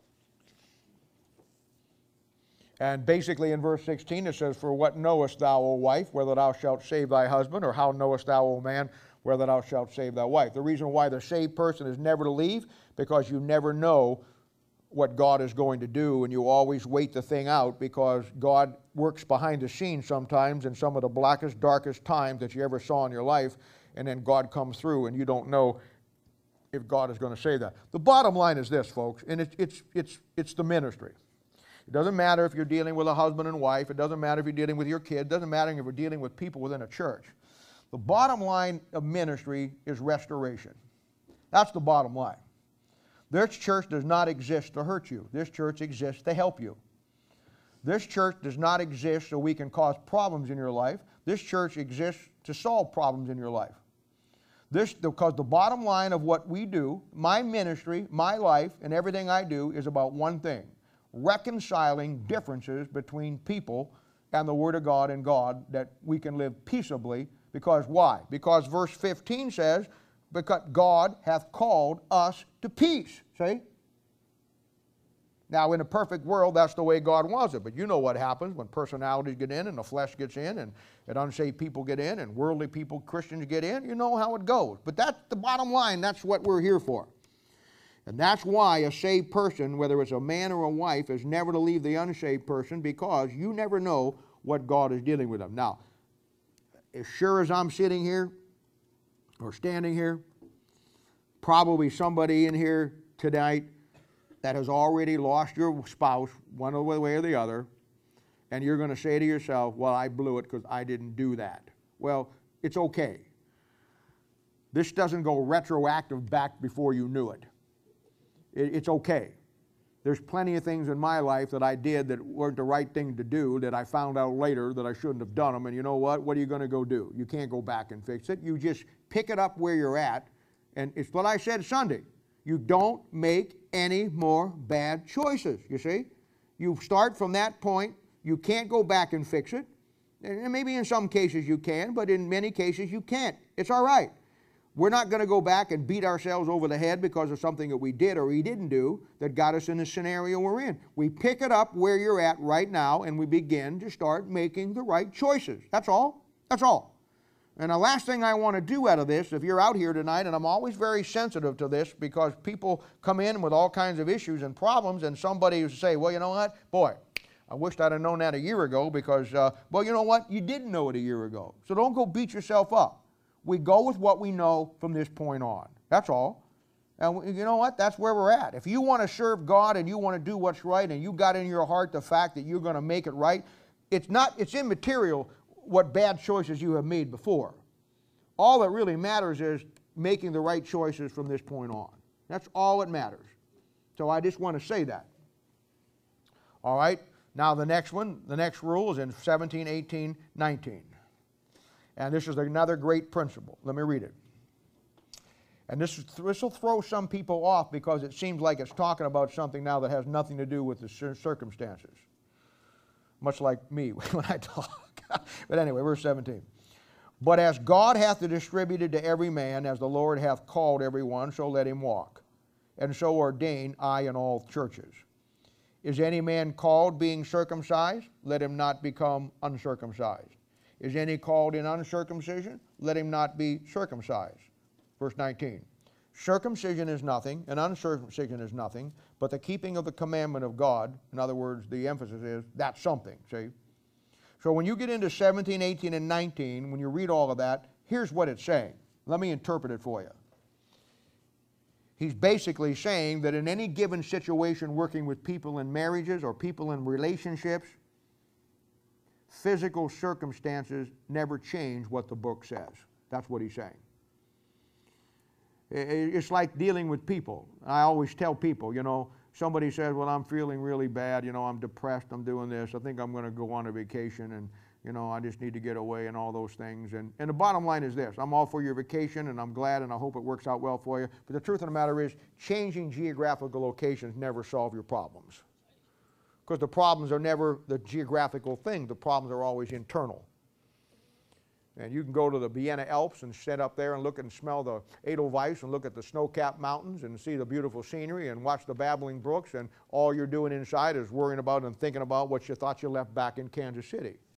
And basically in verse 16 it says, for what knowest thou, O wife, whether thou shalt save thy husband, or how knowest thou, O man, whether thou shalt save thy wife? The reason why the saved person is never to leave, because you never know what God is going to do, and you always wait the thing out, because God works behind the scenes sometimes in some of the blackest, darkest times that you ever saw in your life, and then God comes through and you don't know if God is going to say that. The bottom line is this, folks, and it's the ministry. It doesn't matter if you're dealing with a husband and wife. It doesn't matter if you're dealing with your kid. It doesn't matter if you're dealing with people within a church. The bottom line of ministry is restoration. That's the bottom line. This church does not exist to hurt you. This church exists to help you. This church does not exist so we can cause problems in your life. This church exists to solve problems in your life. Because the bottom line of what we do, my ministry, my life, and everything I do is about one thing: reconciling differences between people and the Word of God and God, that we can live peaceably. Because why? Because verse 15 says, because God hath called us to peace. See? Now, in a perfect world, that's the way God wants it. But you know what happens when personalities get in and the flesh gets in and unsaved people get in and worldly people, Christians get in. You know how it goes. But that's the bottom line. That's what we're here for. And that's why a saved person, whether it's a man or a wife, is never to leave the unsaved person, because you never know what God is dealing with them. Now, as sure as I'm sitting here or standing here, probably somebody in here tonight that has already lost your spouse one way or the other, and you're going to say to yourself, well, I blew it because I didn't do that. Well, it's okay. This doesn't go retroactive back before you knew it. It's okay. There's plenty of things in my life that I did that weren't the right thing to do, that I found out later that I shouldn't have done them. And you know what? What are you going to go do? You can't go back and fix it. You just pick it up where you're at. And it's what I said Sunday. You don't make any more bad choices, you see? You start from that point. You can't go back and fix it. And maybe in some cases you can, but in many cases you can't. It's all right. We're not going to go back and beat ourselves over the head because of something that we did or we didn't do that got us in the scenario we're in. We pick it up where you're at right now, and we begin to start making the right choices. That's all. That's all. And the last thing I want to do out of this, if you're out here tonight, and I'm always very sensitive to this because people come in with all kinds of issues and problems, and somebody will say, well, you know what? Boy, I wished I'd have known that a year ago because, well, you know what? You didn't know it a year ago. So don't go beat yourself up. We go with what we know from this point on. That's all. And you know what? That's where we're at. If you want to serve God and you want to do what's right and you got in your heart the fact that you're going to make it right, it's immaterial what bad choices you have made before. All that really matters is making the right choices from this point on. That's all that matters. So I just want to say that. All right. Now the next one, the next rule is in 17, 18, 19. And this is another great principle. Let me read it. And this will throw some people off because it seems like it's talking about something now that has nothing to do with the circumstances. Much like me when I talk. But anyway, verse 17. But as God hath distributed to every man, as the Lord hath called every one, so let him walk. And so ordain I in all churches. Is any man called being circumcised? Let him not become uncircumcised. Is any called in uncircumcision? Let him not be circumcised. Verse 19. Circumcision is nothing, and uncircumcision is nothing, but the keeping of the commandment of God. In other words, the emphasis is, that's something, see? So when you get into 17, 18, and 19, when you read all of that, here's what it's saying. Let me interpret it for you. He's basically saying that in any given situation working with people in marriages or people in relationships, physical circumstances never change what the book says. That's what he's saying. It's like dealing with people. I always tell people, you know, somebody says, well, I'm feeling really bad, you know, I'm depressed, I'm doing this, I think I'm going to go on a vacation and, you know, I just need to get away and all those things. And the bottom line is this, I'm all for your vacation and I'm glad and I hope it works out well for you. But the truth of the matter is, changing geographical locations never solve your problems. Because the problems are never the geographical thing, the problems are always internal. And you can go to the Vienna Alps and sit up there and look and smell the Edelweiss and look at the snow-capped mountains and see the beautiful scenery and watch the babbling brooks, and all you're doing inside is worrying about and thinking about what you thought you left back in Kansas City.